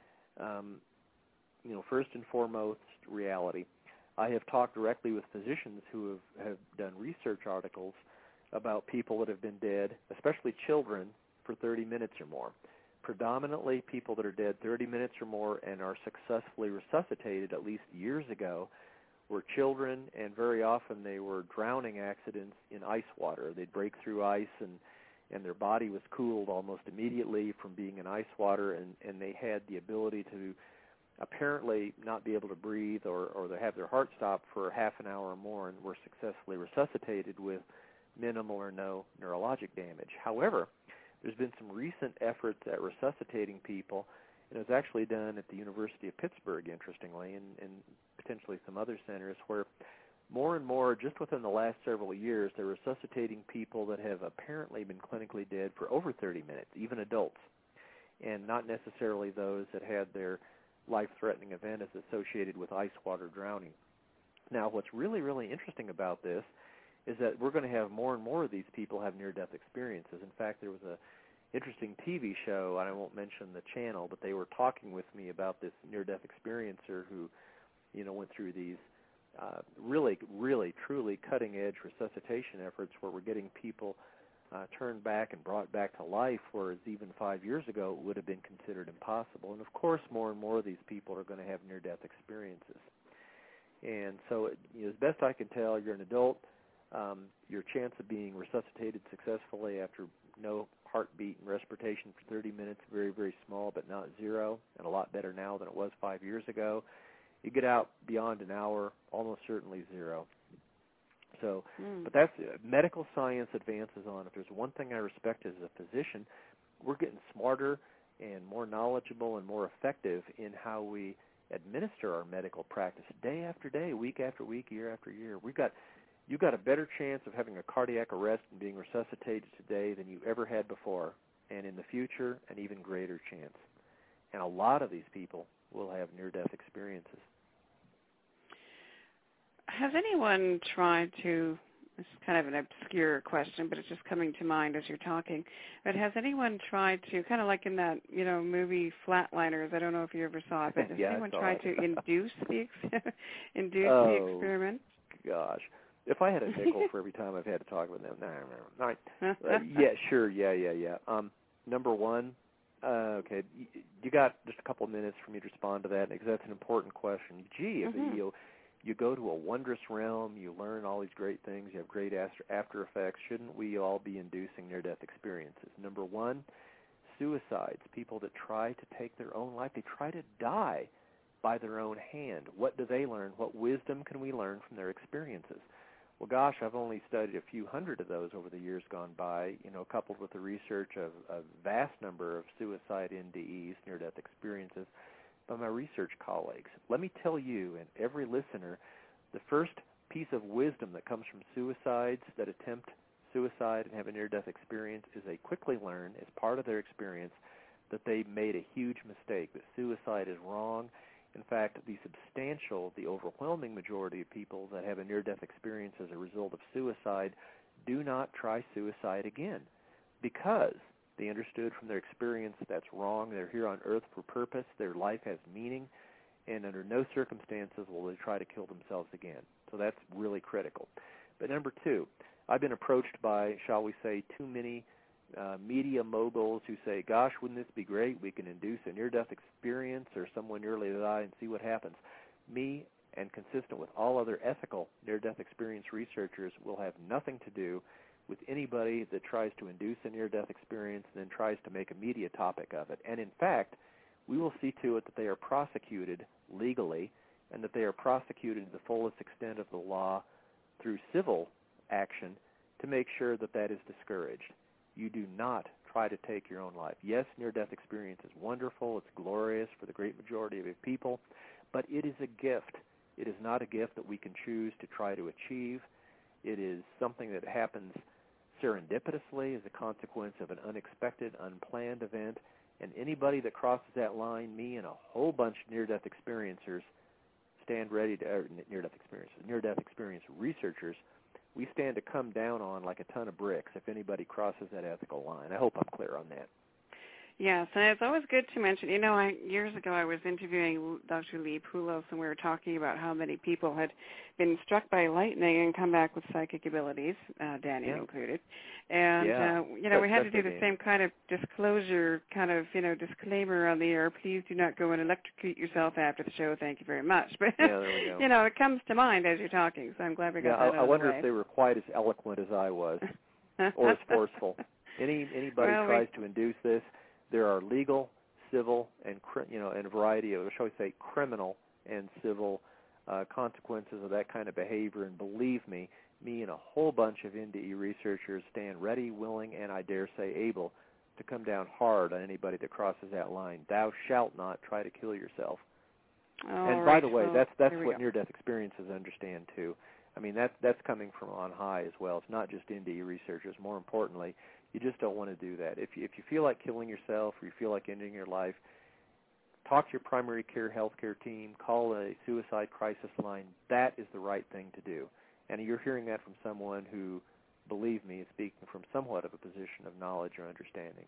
First and foremost, reality. I have talked directly with physicians who have done research articles about people that have been dead, especially children, for 30 minutes or more. Predominantly people that are dead 30 minutes or more and are successfully resuscitated at least years ago were children, and very often they were drowning accidents in ice water. They'd break through ice, and their body was cooled almost immediately from being in ice water, and they had the ability to apparently not be able to breathe or they have their heart stop for half an hour or more and were successfully resuscitated with minimal or no neurologic damage. However, there's been some recent efforts at resuscitating people, and it was actually done at the University of Pittsburgh, interestingly, and potentially some other centers, where more and more, just within the last several years, they're resuscitating people that have apparently been clinically dead for over 30 minutes, even adults, and not necessarily those that had their life-threatening event as associated with ice water drowning. Now, what's really, really interesting about this is that we're going to have more and more of these people have near-death experiences. In fact, there was an interesting TV show, and I won't mention the channel, but they were talking with me about this near-death experiencer who, went through these really, really, truly cutting-edge resuscitation efforts where we're getting people turned back and brought back to life, whereas even 5 years ago it would have been considered impossible. And, of course, more and more of these people are going to have near-death experiences. And so, as best I can tell, you're an adult. Your chance of being resuscitated successfully after no heartbeat and respiration for 30 minutes, very, very small, but not zero, and a lot better now than it was 5 years ago. You get out beyond an hour, almost certainly zero. So, but that's medical science advances on. If there's one thing I respect as a physician, we're getting smarter and more knowledgeable and more effective in how we administer our medical practice day after day, week after week, year after year. You've got a better chance of having a cardiac arrest and being resuscitated today than you ever had before, and in the future, an even greater chance. And a lot of these people will have near-death experiences. Has anyone tried to, this is kind of an obscure question, but it's just coming to mind as you're talking, but has anyone tried to, kind of like in that, movie Flatliners, I don't know if you ever saw it, but has anyone tried to induce the experiment? Gosh. If I had a nickel for every time I've had to talk with them, no. All right. Yeah, sure, yeah. Number one, okay, you got just a couple of minutes for me to respond to that, because that's an important question. Gee, if you go to a wondrous realm, you learn all these great things, you have great after effects, shouldn't we all be inducing near-death experiences? Number one, suicides, people that try to take their own life, they try to die by their own hand. What do they learn? What wisdom can we learn from their experiences? Well, gosh, I've only studied a few hundred of those over the years gone by, coupled with the research of a vast number of suicide NDEs, near-death experiences, by my research colleagues. Let me tell you and every listener, the first piece of wisdom that comes from suicides that attempt suicide and have a near-death experience is they quickly learn, as part of their experience, that they made a huge mistake, that suicide is wrong. In fact, the overwhelming majority of people that have a near-death experience as a result of suicide do not try suicide again, because they understood from their experience that's wrong. They're here on earth for purpose. Their life has meaning, and under no circumstances will they try to kill themselves again. So that's really critical. But number two, I've been approached by, shall we say, too many media moguls who say, gosh, wouldn't this be great? We can induce a near-death experience or someone nearly die and see what happens. Me, and consistent with all other ethical near-death experience researchers, will have nothing to do with anybody that tries to induce a near-death experience and then tries to make a media topic of it. And in fact, we will see to it that they are prosecuted legally and that they are prosecuted to the fullest extent of the law through civil action to make sure that that is discouraged. You do not try to take your own life. Yes, near-death experience is wonderful. It's glorious for the great majority of people, but it is a gift. It is not a gift that we can choose to try to achieve. It is something that happens serendipitously as a consequence of an unexpected, unplanned event, and anybody that crosses that line, me and a whole bunch of near-death experiencers stand ready to, near-death experience researchers we stand to come down on like a ton of bricks if anybody crosses that ethical line. I hope I'm clear on that. Yes, and it's always good to mention, years ago I was interviewing Dr. Lee Poulos, and we were talking about how many people had been struck by lightning and come back with psychic abilities, Daniel included. And, we had to do the same kind of disclosure, disclaimer on the air. Please do not go and electrocute yourself after the show. Thank you very much. But, there we go. It comes to mind as you're talking, so I'm glad we got that out of the way. I wonder if they were quite as eloquent as I was or as forceful. Anybody tries to induce this, there are legal, civil, and and a variety of, shall we say, criminal and civil consequences of that kind of behavior. And believe me and a whole bunch of NDE researchers stand ready, willing, and I dare say able to come down hard on anybody that crosses that line. Thou shalt not try to kill yourself. And by the way, that's what near-death experiences understand too. I mean, that's coming from on high as well. It's not just NDE researchers. More importantly, you just don't want to do that. If you feel like killing yourself or you feel like ending your life, talk to your primary care healthcare team. Call a suicide crisis line. That is the right thing to do. And you're hearing that from someone who, believe me, is speaking from somewhat of a position of knowledge or understanding.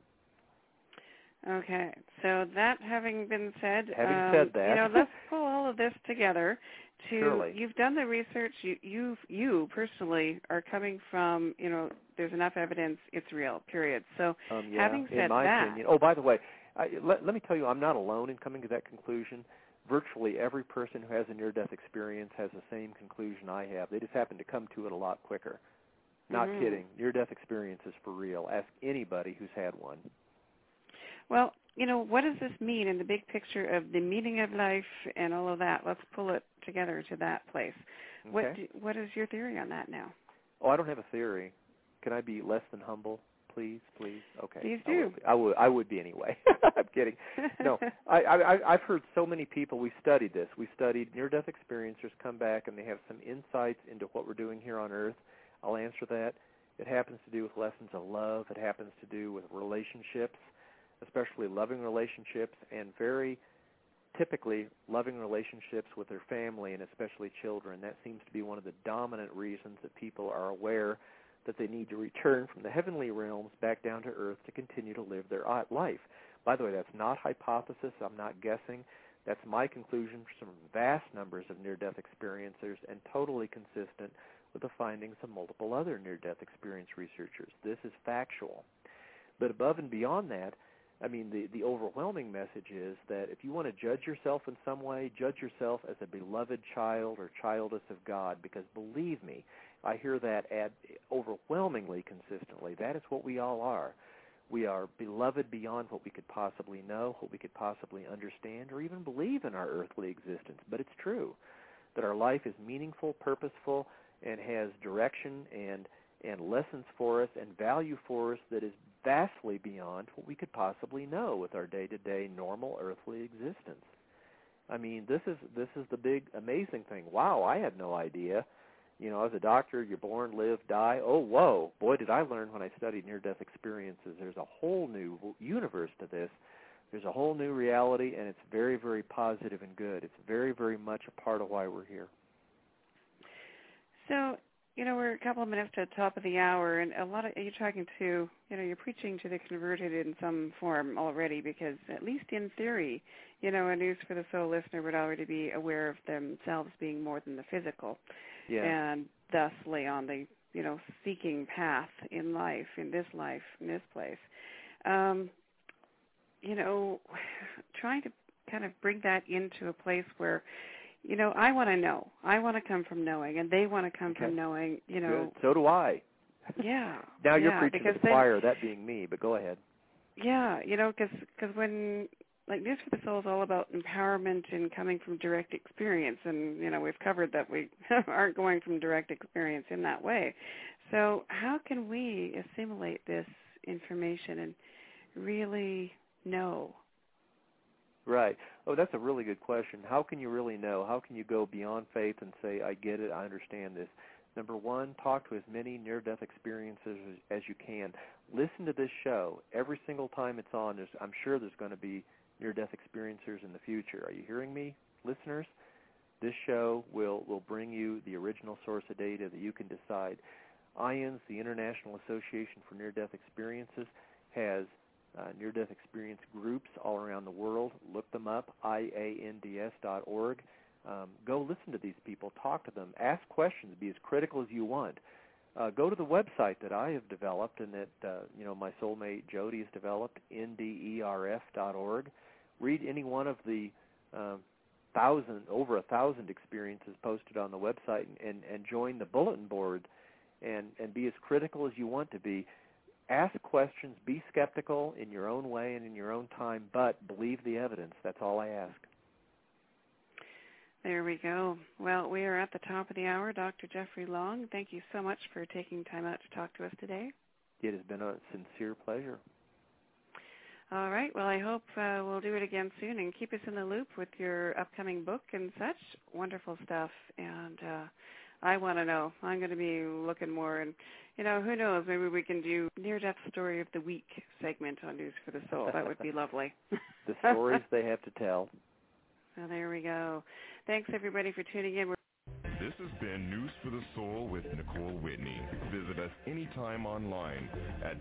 Okay, so that having been said, that, let's pull all of this together. Surely. You've done the research. You personally are coming from, there's enough evidence, it's real, period. So having said in my that. opinion, oh, by the way, let me tell you, I'm not alone in coming to that conclusion. Virtually every person who has a near-death experience has the same conclusion I have. They just happen to come to it a lot quicker. Not kidding. Near-death experience is for real. Ask anybody who's had one. Well, what does this mean in the big picture of the meaning of life and all of that? Let's pull it together to that place. Okay. What is your theory on that now? Oh, I don't have a theory. Can I be less than humble, please? Okay. Please do. I would be anyway. I'm kidding. No, I've heard so many people. We studied this. We studied near-death experiencers come back and they have some insights into what we're doing here on Earth. I'll answer that. It happens to do with lessons of love. It happens to do with relationships, especially loving relationships, and very typically loving relationships with their family and especially children. That seems to be one of the dominant reasons that people are aware that they need to return from the heavenly realms back down to earth to continue to live their life. By the way, that's not hypothesis. I'm not guessing. That's my conclusion from vast numbers of near-death experiencers and totally consistent with the findings of multiple other near-death experience researchers. This is factual. But above and beyond that, I mean, the overwhelming message is that if you want to judge yourself in some way, judge yourself as a beloved child or childess of God, because believe me, I hear that overwhelmingly consistently. That is what we all are. We are beloved beyond what we could possibly know, what we could possibly understand, or even believe in our earthly existence. But it's true that our life is meaningful, purposeful, and has direction and lessons for us and value for us that is vastly beyond what we could possibly know with our day-to-day normal earthly existence. I mean, this is the big amazing thing. Wow, I had no idea. As a doctor, you're born, live, die. Oh, whoa, boy, did I learn when I studied near-death experiences. There's a whole new universe to this. There's a whole new reality, and it's very, very positive and good. It's very, very much a part of why we're here. So, we're a couple of minutes to the top of the hour, and you're talking to, you're preaching to the converted in some form already, because at least in theory, a News for the Soul listener would already be aware of themselves being more than the physical, and thus lay on the, seeking path in life, in this place. Trying to kind of bring that into a place where, I want to know. I want to come from knowing, and they want to come from knowing, Good. So do I. Yeah. Now you're preaching to the choir, that being me, but go ahead. Yeah, because when, News for the Soul is all about empowerment and coming from direct experience, and, we've covered that we aren't going from direct experience in that way. So how can we assimilate this information and really know? Right. Oh, that's a really good question. How can you really know? How can you go beyond faith and say, I get it, I understand this? Number one, talk to as many near-death experiences as you can. Listen to this show. Every single time it's on, I'm sure there's going to be near-death experiencers in the future. Are you hearing me, listeners? This show will bring you the original source of data that you can decide. IANDS, the International Association for Near-Death Experiences, has near-death experience groups all around the world. Look them up, IANDS.org. Go listen to these people, talk to them, ask questions, be as critical as you want. Go to the website that I have developed and that my soulmate Jody has developed, nderf.org. Read any one of the over 1,000 experiences posted on the website and join the bulletin board and be as critical as you want to be. Ask questions, be skeptical in your own way and in your own time, but believe the evidence. That's all I ask. There we go. Well, we are at the top of the hour. Dr. Jeffrey Long, thank you so much for taking time out to talk to us today. It has been a sincere pleasure. All right. Well, I hope we'll do it again soon and keep us in the loop with your upcoming book and such. Wonderful stuff. And I want to know. I'm going to be looking more. And, who knows, maybe we can do Near-Death Story of the Week segment on News for the Soul. That would be lovely. The stories they have to tell. Well, there we go. Thanks, everybody, for tuning in. This has been News for the Soul with Nicole Whitney. Visit us anytime online at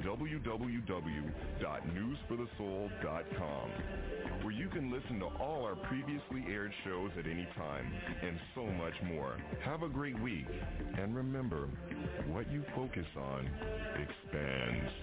www.newsforthesoul.com, where you can listen to all our previously aired shows at any time and so much more. Have a great week, and remember, what you focus on expands.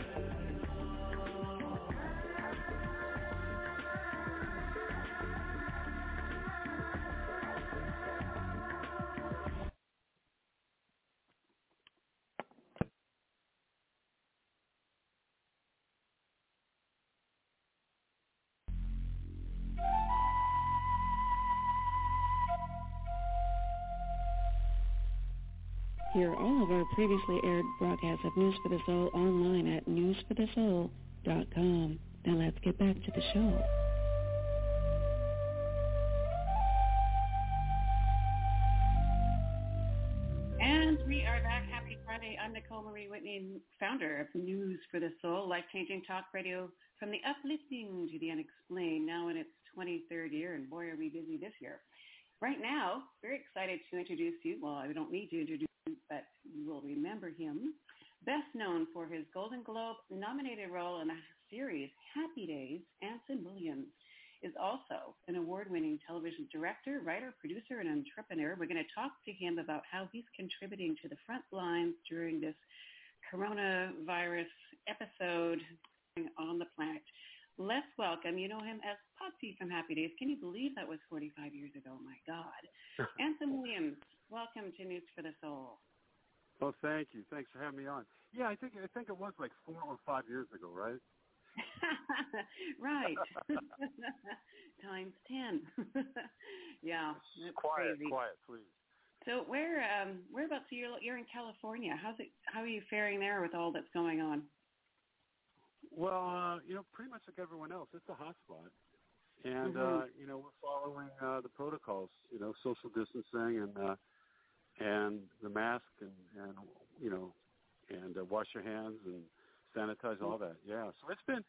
Hear all of our previously aired broadcasts of News for the Soul online at newsforthesoul.com. Now let's get back to the show. And we are back. Happy Friday. I'm Nicole Marie Whitney, founder of News for the Soul, life-changing talk radio from the uplifting to the unexplained, now in its 23rd year, and boy, are we busy this year. Right now, very excited to introduce you. Well, I don't need to introduce you, but you will remember him. Best known for his Golden Globe-nominated role in the series Happy Days, Anson Williams is also an award-winning television director, writer, producer, and entrepreneur. We're going to talk to him about how he's contributing to the front lines during this coronavirus episode on the planet. Let's welcome, you know him as Potsy from Happy Days. Can you believe that was 45 years ago? My God. Anson Williams, welcome to News for the Soul. Well, thank you. Thanks for having me on. Yeah, I think it was like 4 or 5 years ago, right? Right. Times 10. Yeah, that's quiet, crazy. Quiet, please. So whereabouts you're in California? How are you faring there with all that's going on? Well, pretty much like everyone else, it's a hotspot, and we're following the protocols, social distancing and the mask and wash your hands and sanitize, all that. Yeah, so it's been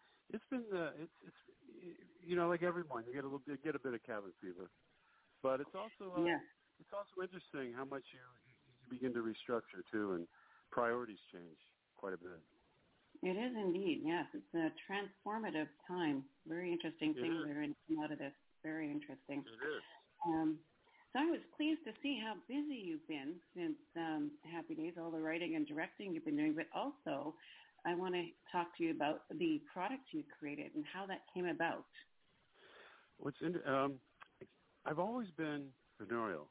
like everyone, you get a bit of cabin fever, but it's also it's also interesting how much you begin to restructure too, and priorities change quite a bit. It is indeed, yes. It's a transformative time. Very interesting things that are going to come out of this. Very interesting. It is. So I was pleased to see how busy you've been since Happy Days, all the writing and directing you've been doing, but also I want to talk to you about the product you created and how that came about. I've always been entrepreneurial,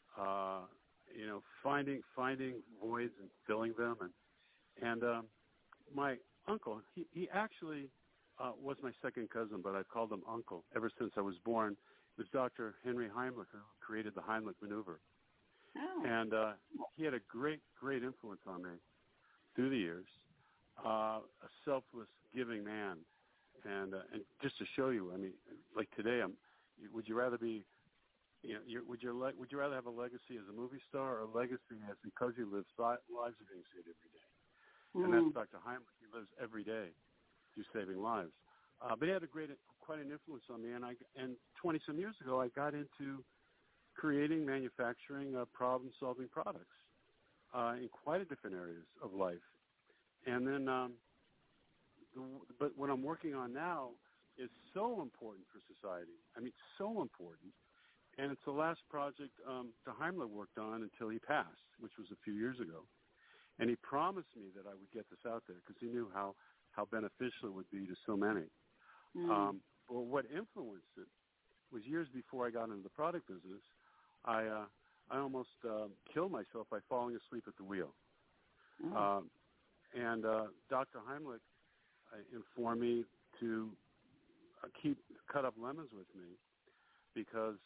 finding voids and filling them, and my uncle, he actually was my second cousin, but I've called him uncle ever since I was born. It was Dr. Henry Heimlich who created the Heimlich maneuver. Oh. And he had a great influence on me through the years, a selfless, giving man. And just to show you, I mean, like today, would you rather be, would you rather have a legacy as a movie star or a legacy as because you live lives are being saved every day? And that's Dr. Heimlich. He lives every day through saving lives. But he had quite an influence on me. And 20-some years ago, I got into creating, manufacturing, problem-solving products in quite a different areas of life. And then, but what I'm working on now is so important for society. I mean, so important. And it's the last project Daimler worked on until he passed, which was a few years ago. And he promised me that I would get this out there because he knew how beneficial it would be to so many. But what influenced it was years before I got into the product business, I almost killed myself by falling asleep at the wheel. And Dr. Heimlich informed me to cut up lemons with me because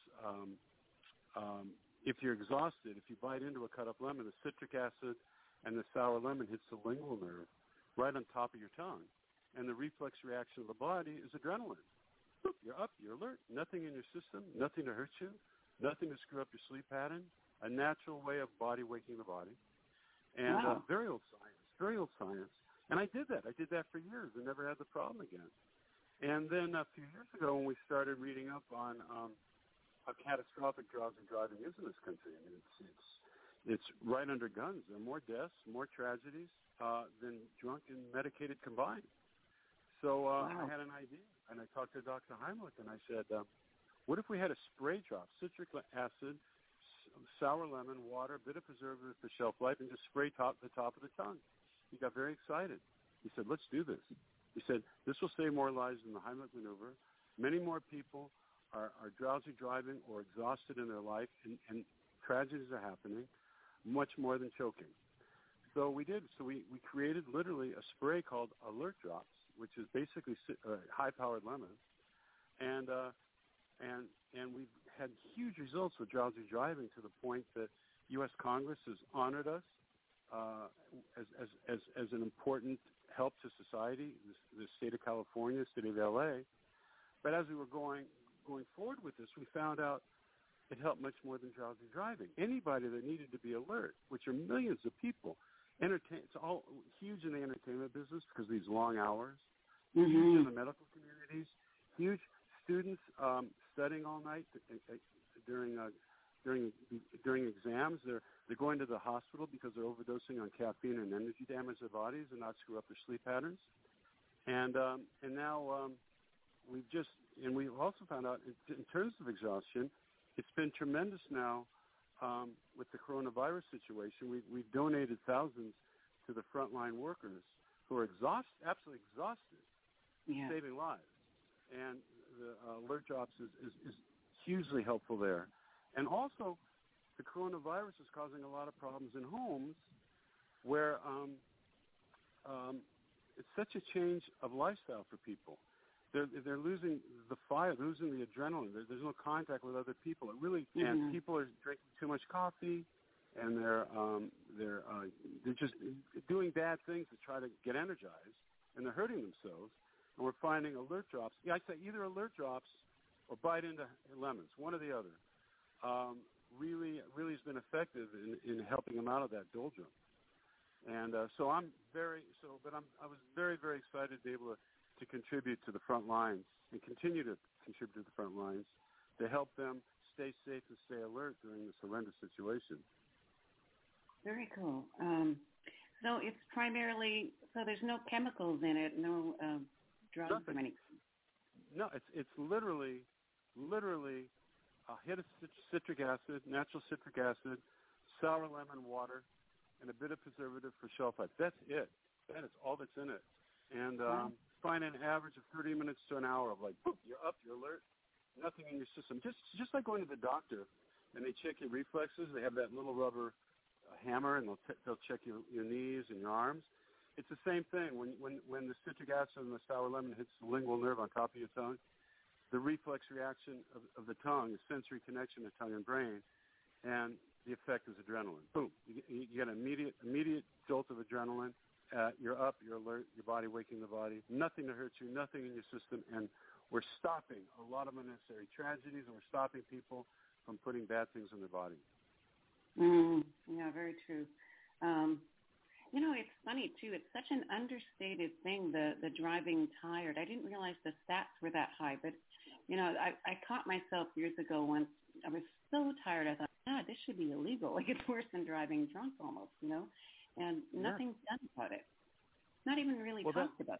if you're exhausted, if you bite into a cut up lemon, the citric acid and the sour lemon hits the lingual nerve right on top of your tongue. And the reflex reaction of the body is adrenaline. You're up, you're alert, nothing in your system, nothing to hurt you, nothing to screw up your sleep pattern, a natural way of body waking the body. And very old science. And I did that. I did that for years and never had the problem again. And then a few years ago when we started reading up on how catastrophic drowsy driving is in this country, I mean, it's right under guns. There are more deaths, more tragedies than drunk and medicated combined. So I had an idea, and I talked to Dr. Heimlich, and I said, what if we had a spray drop, citric acid, sour lemon, water, a bit of preservative for shelf life, and just spray the top of the tongue? He got very excited. He said, let's do this. He said, this will save more lives than the Heimlich maneuver. Many more people are drowsy driving or exhausted in their life, and tragedies are happening, much more than choking. So we did. So we created literally a spray called Alert Drops, which is basically high-powered lemons, and we've had huge results with drowsy driving to the point that U.S. Congress has honored us as an important help to society, the state of California, the city of L.A. But as we were going forward with this, we found out it helped much more than drowsy driving. Anybody that needed to be alert, which are millions of people, it's all huge in the entertainment business because of these long hours, huge in the medical communities, huge students studying all night during exams. They're going to the hospital because they're overdosing on caffeine and energy to damage their bodies and not screw up their sleep patterns. And now we've also found out in terms of exhaustion, it's been tremendous now with the coronavirus situation. We've donated thousands to the frontline workers who are absolutely exhausted, saving lives. And the Alert Drops is hugely helpful there. And also, the coronavirus is causing a lot of problems in homes where it's such a change of lifestyle for people. They're losing the fire, losing the adrenaline. There's no contact with other people. It really, and people are drinking too much coffee, and they're just doing bad things to try to get energized, and they're hurting themselves. And we're finding Alert Drops. Yeah, I say either Alert Drops or bite into lemons, one or the other. Really has been effective in helping them out of that doldrum. And I was very, very excited to be able to contribute to the front lines and continue to contribute to the front lines to help them stay safe and stay alert during this horrendous situation. Very cool. So it's primarily, so there's no chemicals in it, no drugs or anything? No, it's literally a hit of citric acid, natural citric acid, sour lemon water, and a bit of preservative for shelf life. That's it. That is all that's in it. And find an average of 30 minutes to an hour of like, boop, you're up, you're alert, nothing in your system. Just like going to the doctor and they check your reflexes. They have that little rubber hammer and they'll check your knees and your arms. It's the same thing. When the citric acid and the sour lemon hits the lingual nerve on top of your tongue, the reflex reaction of the tongue is sensory connection to tongue and brain, and the effect is adrenaline. Boom. You get an immediate jolt of adrenaline. You're up, you're alert, your body waking the body. Nothing to hurt you, nothing in your system, and we're stopping a lot of unnecessary tragedies, and we're stopping people from putting bad things in their body. Yeah, very true. It's funny, too. It's such an understated thing, the driving tired. I didn't realize the stats were that high. But, I caught myself years ago once. I was so tired. I thought, this should be illegal. Like, it's worse than driving drunk almost, And nothing's done about it. Not even really talked about.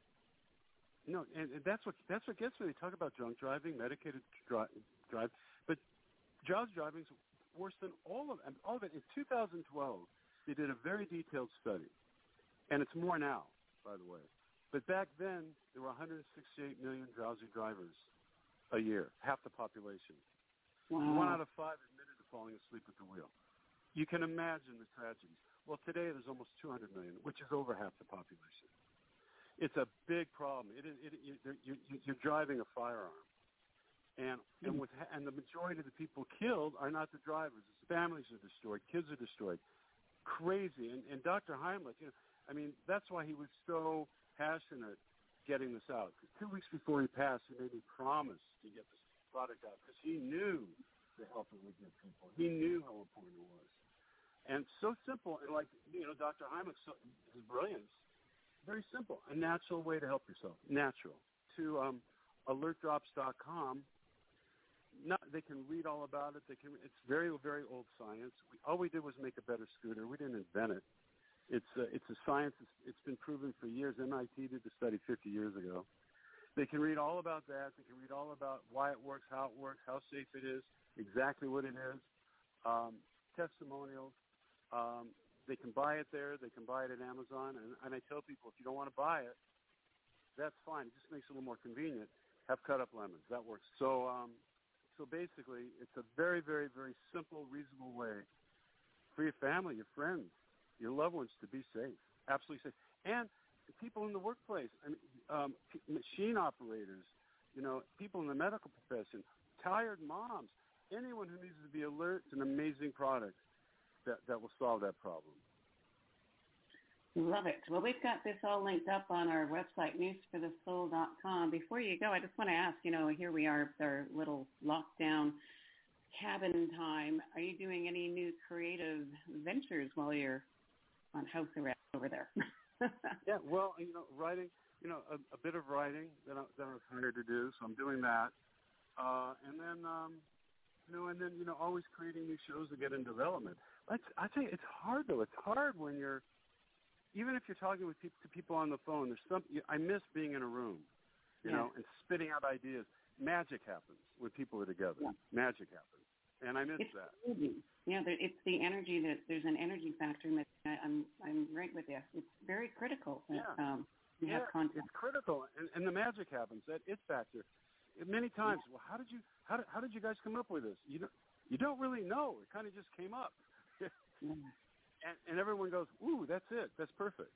No, and that's what gets me. They talk about drunk driving, medicated drive, but drowsy driving is worse than all of it. In 2012, they did a very detailed study, and it's more now, by the way. But back then, there were 168 million drowsy drivers a year, half the population. Wow. 1 out of 5 admitted to falling asleep at the wheel. You can imagine the tragedies. Well, today there's almost 200 million, which is over half the population. It's a big problem. You're driving a firearm, and the majority of the people killed are not the drivers. It's families are destroyed, kids are destroyed. Crazy. And Dr. Heimlich, that's why he was so passionate getting this out. 2 weeks before he passed, he made me promise to get this product out because he knew the help it would give people. He knew how important it was. And so simple, and Dr. Heimlich, his brilliance, very simple, a natural way to help yourself, natural. To alertdrops.com, they can read all about it. It's very, very old science. All we did was make a better scooter. We didn't invent it. It's a science. It's been proven for years. MIT did the study 50 years ago. They can read all about that. They can read all about why it works, how safe it is, exactly what it is, testimonials. They can buy it there. They can buy it at Amazon. And I tell people, if you don't want to buy it, that's fine. It just makes it a little more convenient. Have cut up lemons. That works. So basically, it's a very, very, very simple, reasonable way for your family, your friends, your loved ones to be safe, absolutely safe. And people in the workplace, machine operators, people in the medical profession, tired moms, anyone who needs to be alert. It's an amazing product that will solve that problem. Love it. Well, we've got this all linked up on our website, newsforthesoul.com. Before you go, I just want to ask, here we are with our little lockdown cabin time. Are you doing any new creative ventures while you're on house arrest over there? Yeah, well, writing, a bit of writing that I was hired to do, so I'm doing that. And then always creating new shows to get in development. I tell you, it's hard, though. It's hard when even if you're talking with people on the phone, I miss being in a room, and spitting out ideas. Magic happens when people are together. Yeah. Magic happens. And I miss that. Yeah, it's the energy there's an energy factor. I'm right with you. It's very critical that have contact. It's critical, and the magic happens. That it factor. Many times, well, how did you guys come up with this? You don't really know. It kind of just came up. And everyone goes, ooh, that's it. That's perfect.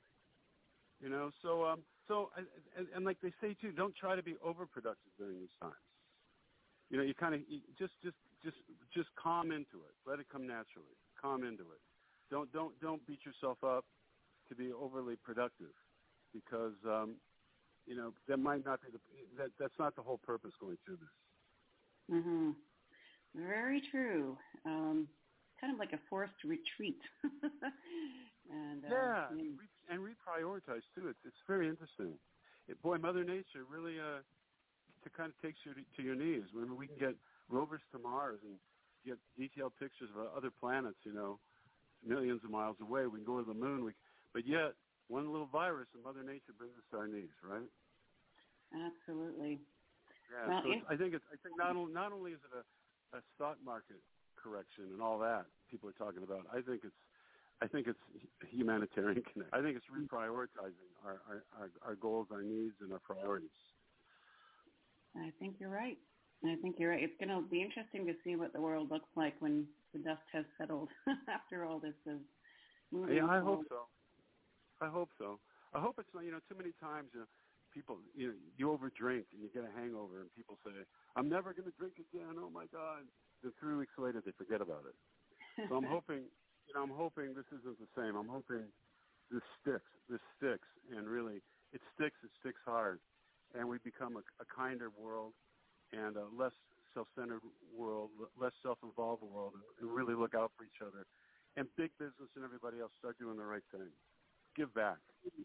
So like they say too, don't try to be overproductive during these times. You kind of just calm into it. Let it come naturally. Calm into it. Don't beat yourself up to be overly productive, because that might not be that's not the whole purpose going through this. Mhm. Very true. Kind of like a forced retreat. And reprioritize too. It's very interesting. Mother Nature really kind of takes you to your knees. When we can get rovers to Mars and get detailed pictures of other planets, millions of miles away. We can go to the moon. But yet, one little virus and Mother Nature brings us to our knees, right? Absolutely. Yeah. Well, So I think not only is it a stock market correction and all that people are talking about. I think it's humanitarian connect. I think it's reprioritizing our goals, our needs, and our priorities. I think you're right. It's going to be interesting to see what the world looks like when the dust has settled after all this is moving. Yeah, I hope so. I hope it's not, too many times, people, you overdrink and you get a hangover and people say, I'm never going to drink again. Oh my God. Then 3 weeks later they forget about it. So I'm hoping this isn't the same. I'm hoping this sticks, and really it sticks hard, and we become a kinder world and a less self-centered world, less self-involved world, and really look out for each other. And big business and everybody else start doing the right thing. give back.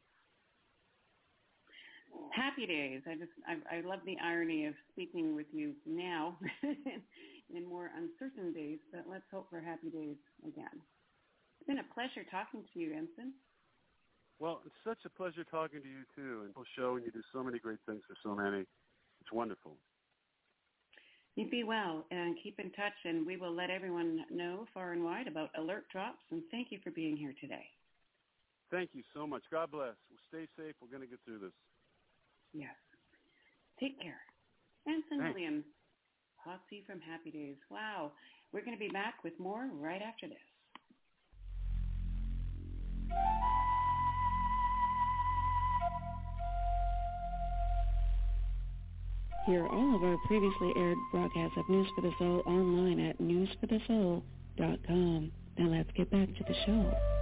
Happy days. I love the irony of speaking with you now in more uncertain days, but let's hope for happy days again. It's been a pleasure talking to you, Ensign. Well, it's such a pleasure talking to you, too, and show, and you do so many great things for so many. It's wonderful. You be well, and keep in touch, and we will let everyone know far and wide about alert drops, and thank you for being here today. Thank you so much. God bless. Well, stay safe. We're going to get through this. Yes. Take care. Ensign Thanks. Williams, Hot Tea from Happy Days. Wow. We're going to be back with more right after this. Hear all of our previously aired broadcasts of News for the Soul online at newsforthesoul.com. Now let's get back to the show.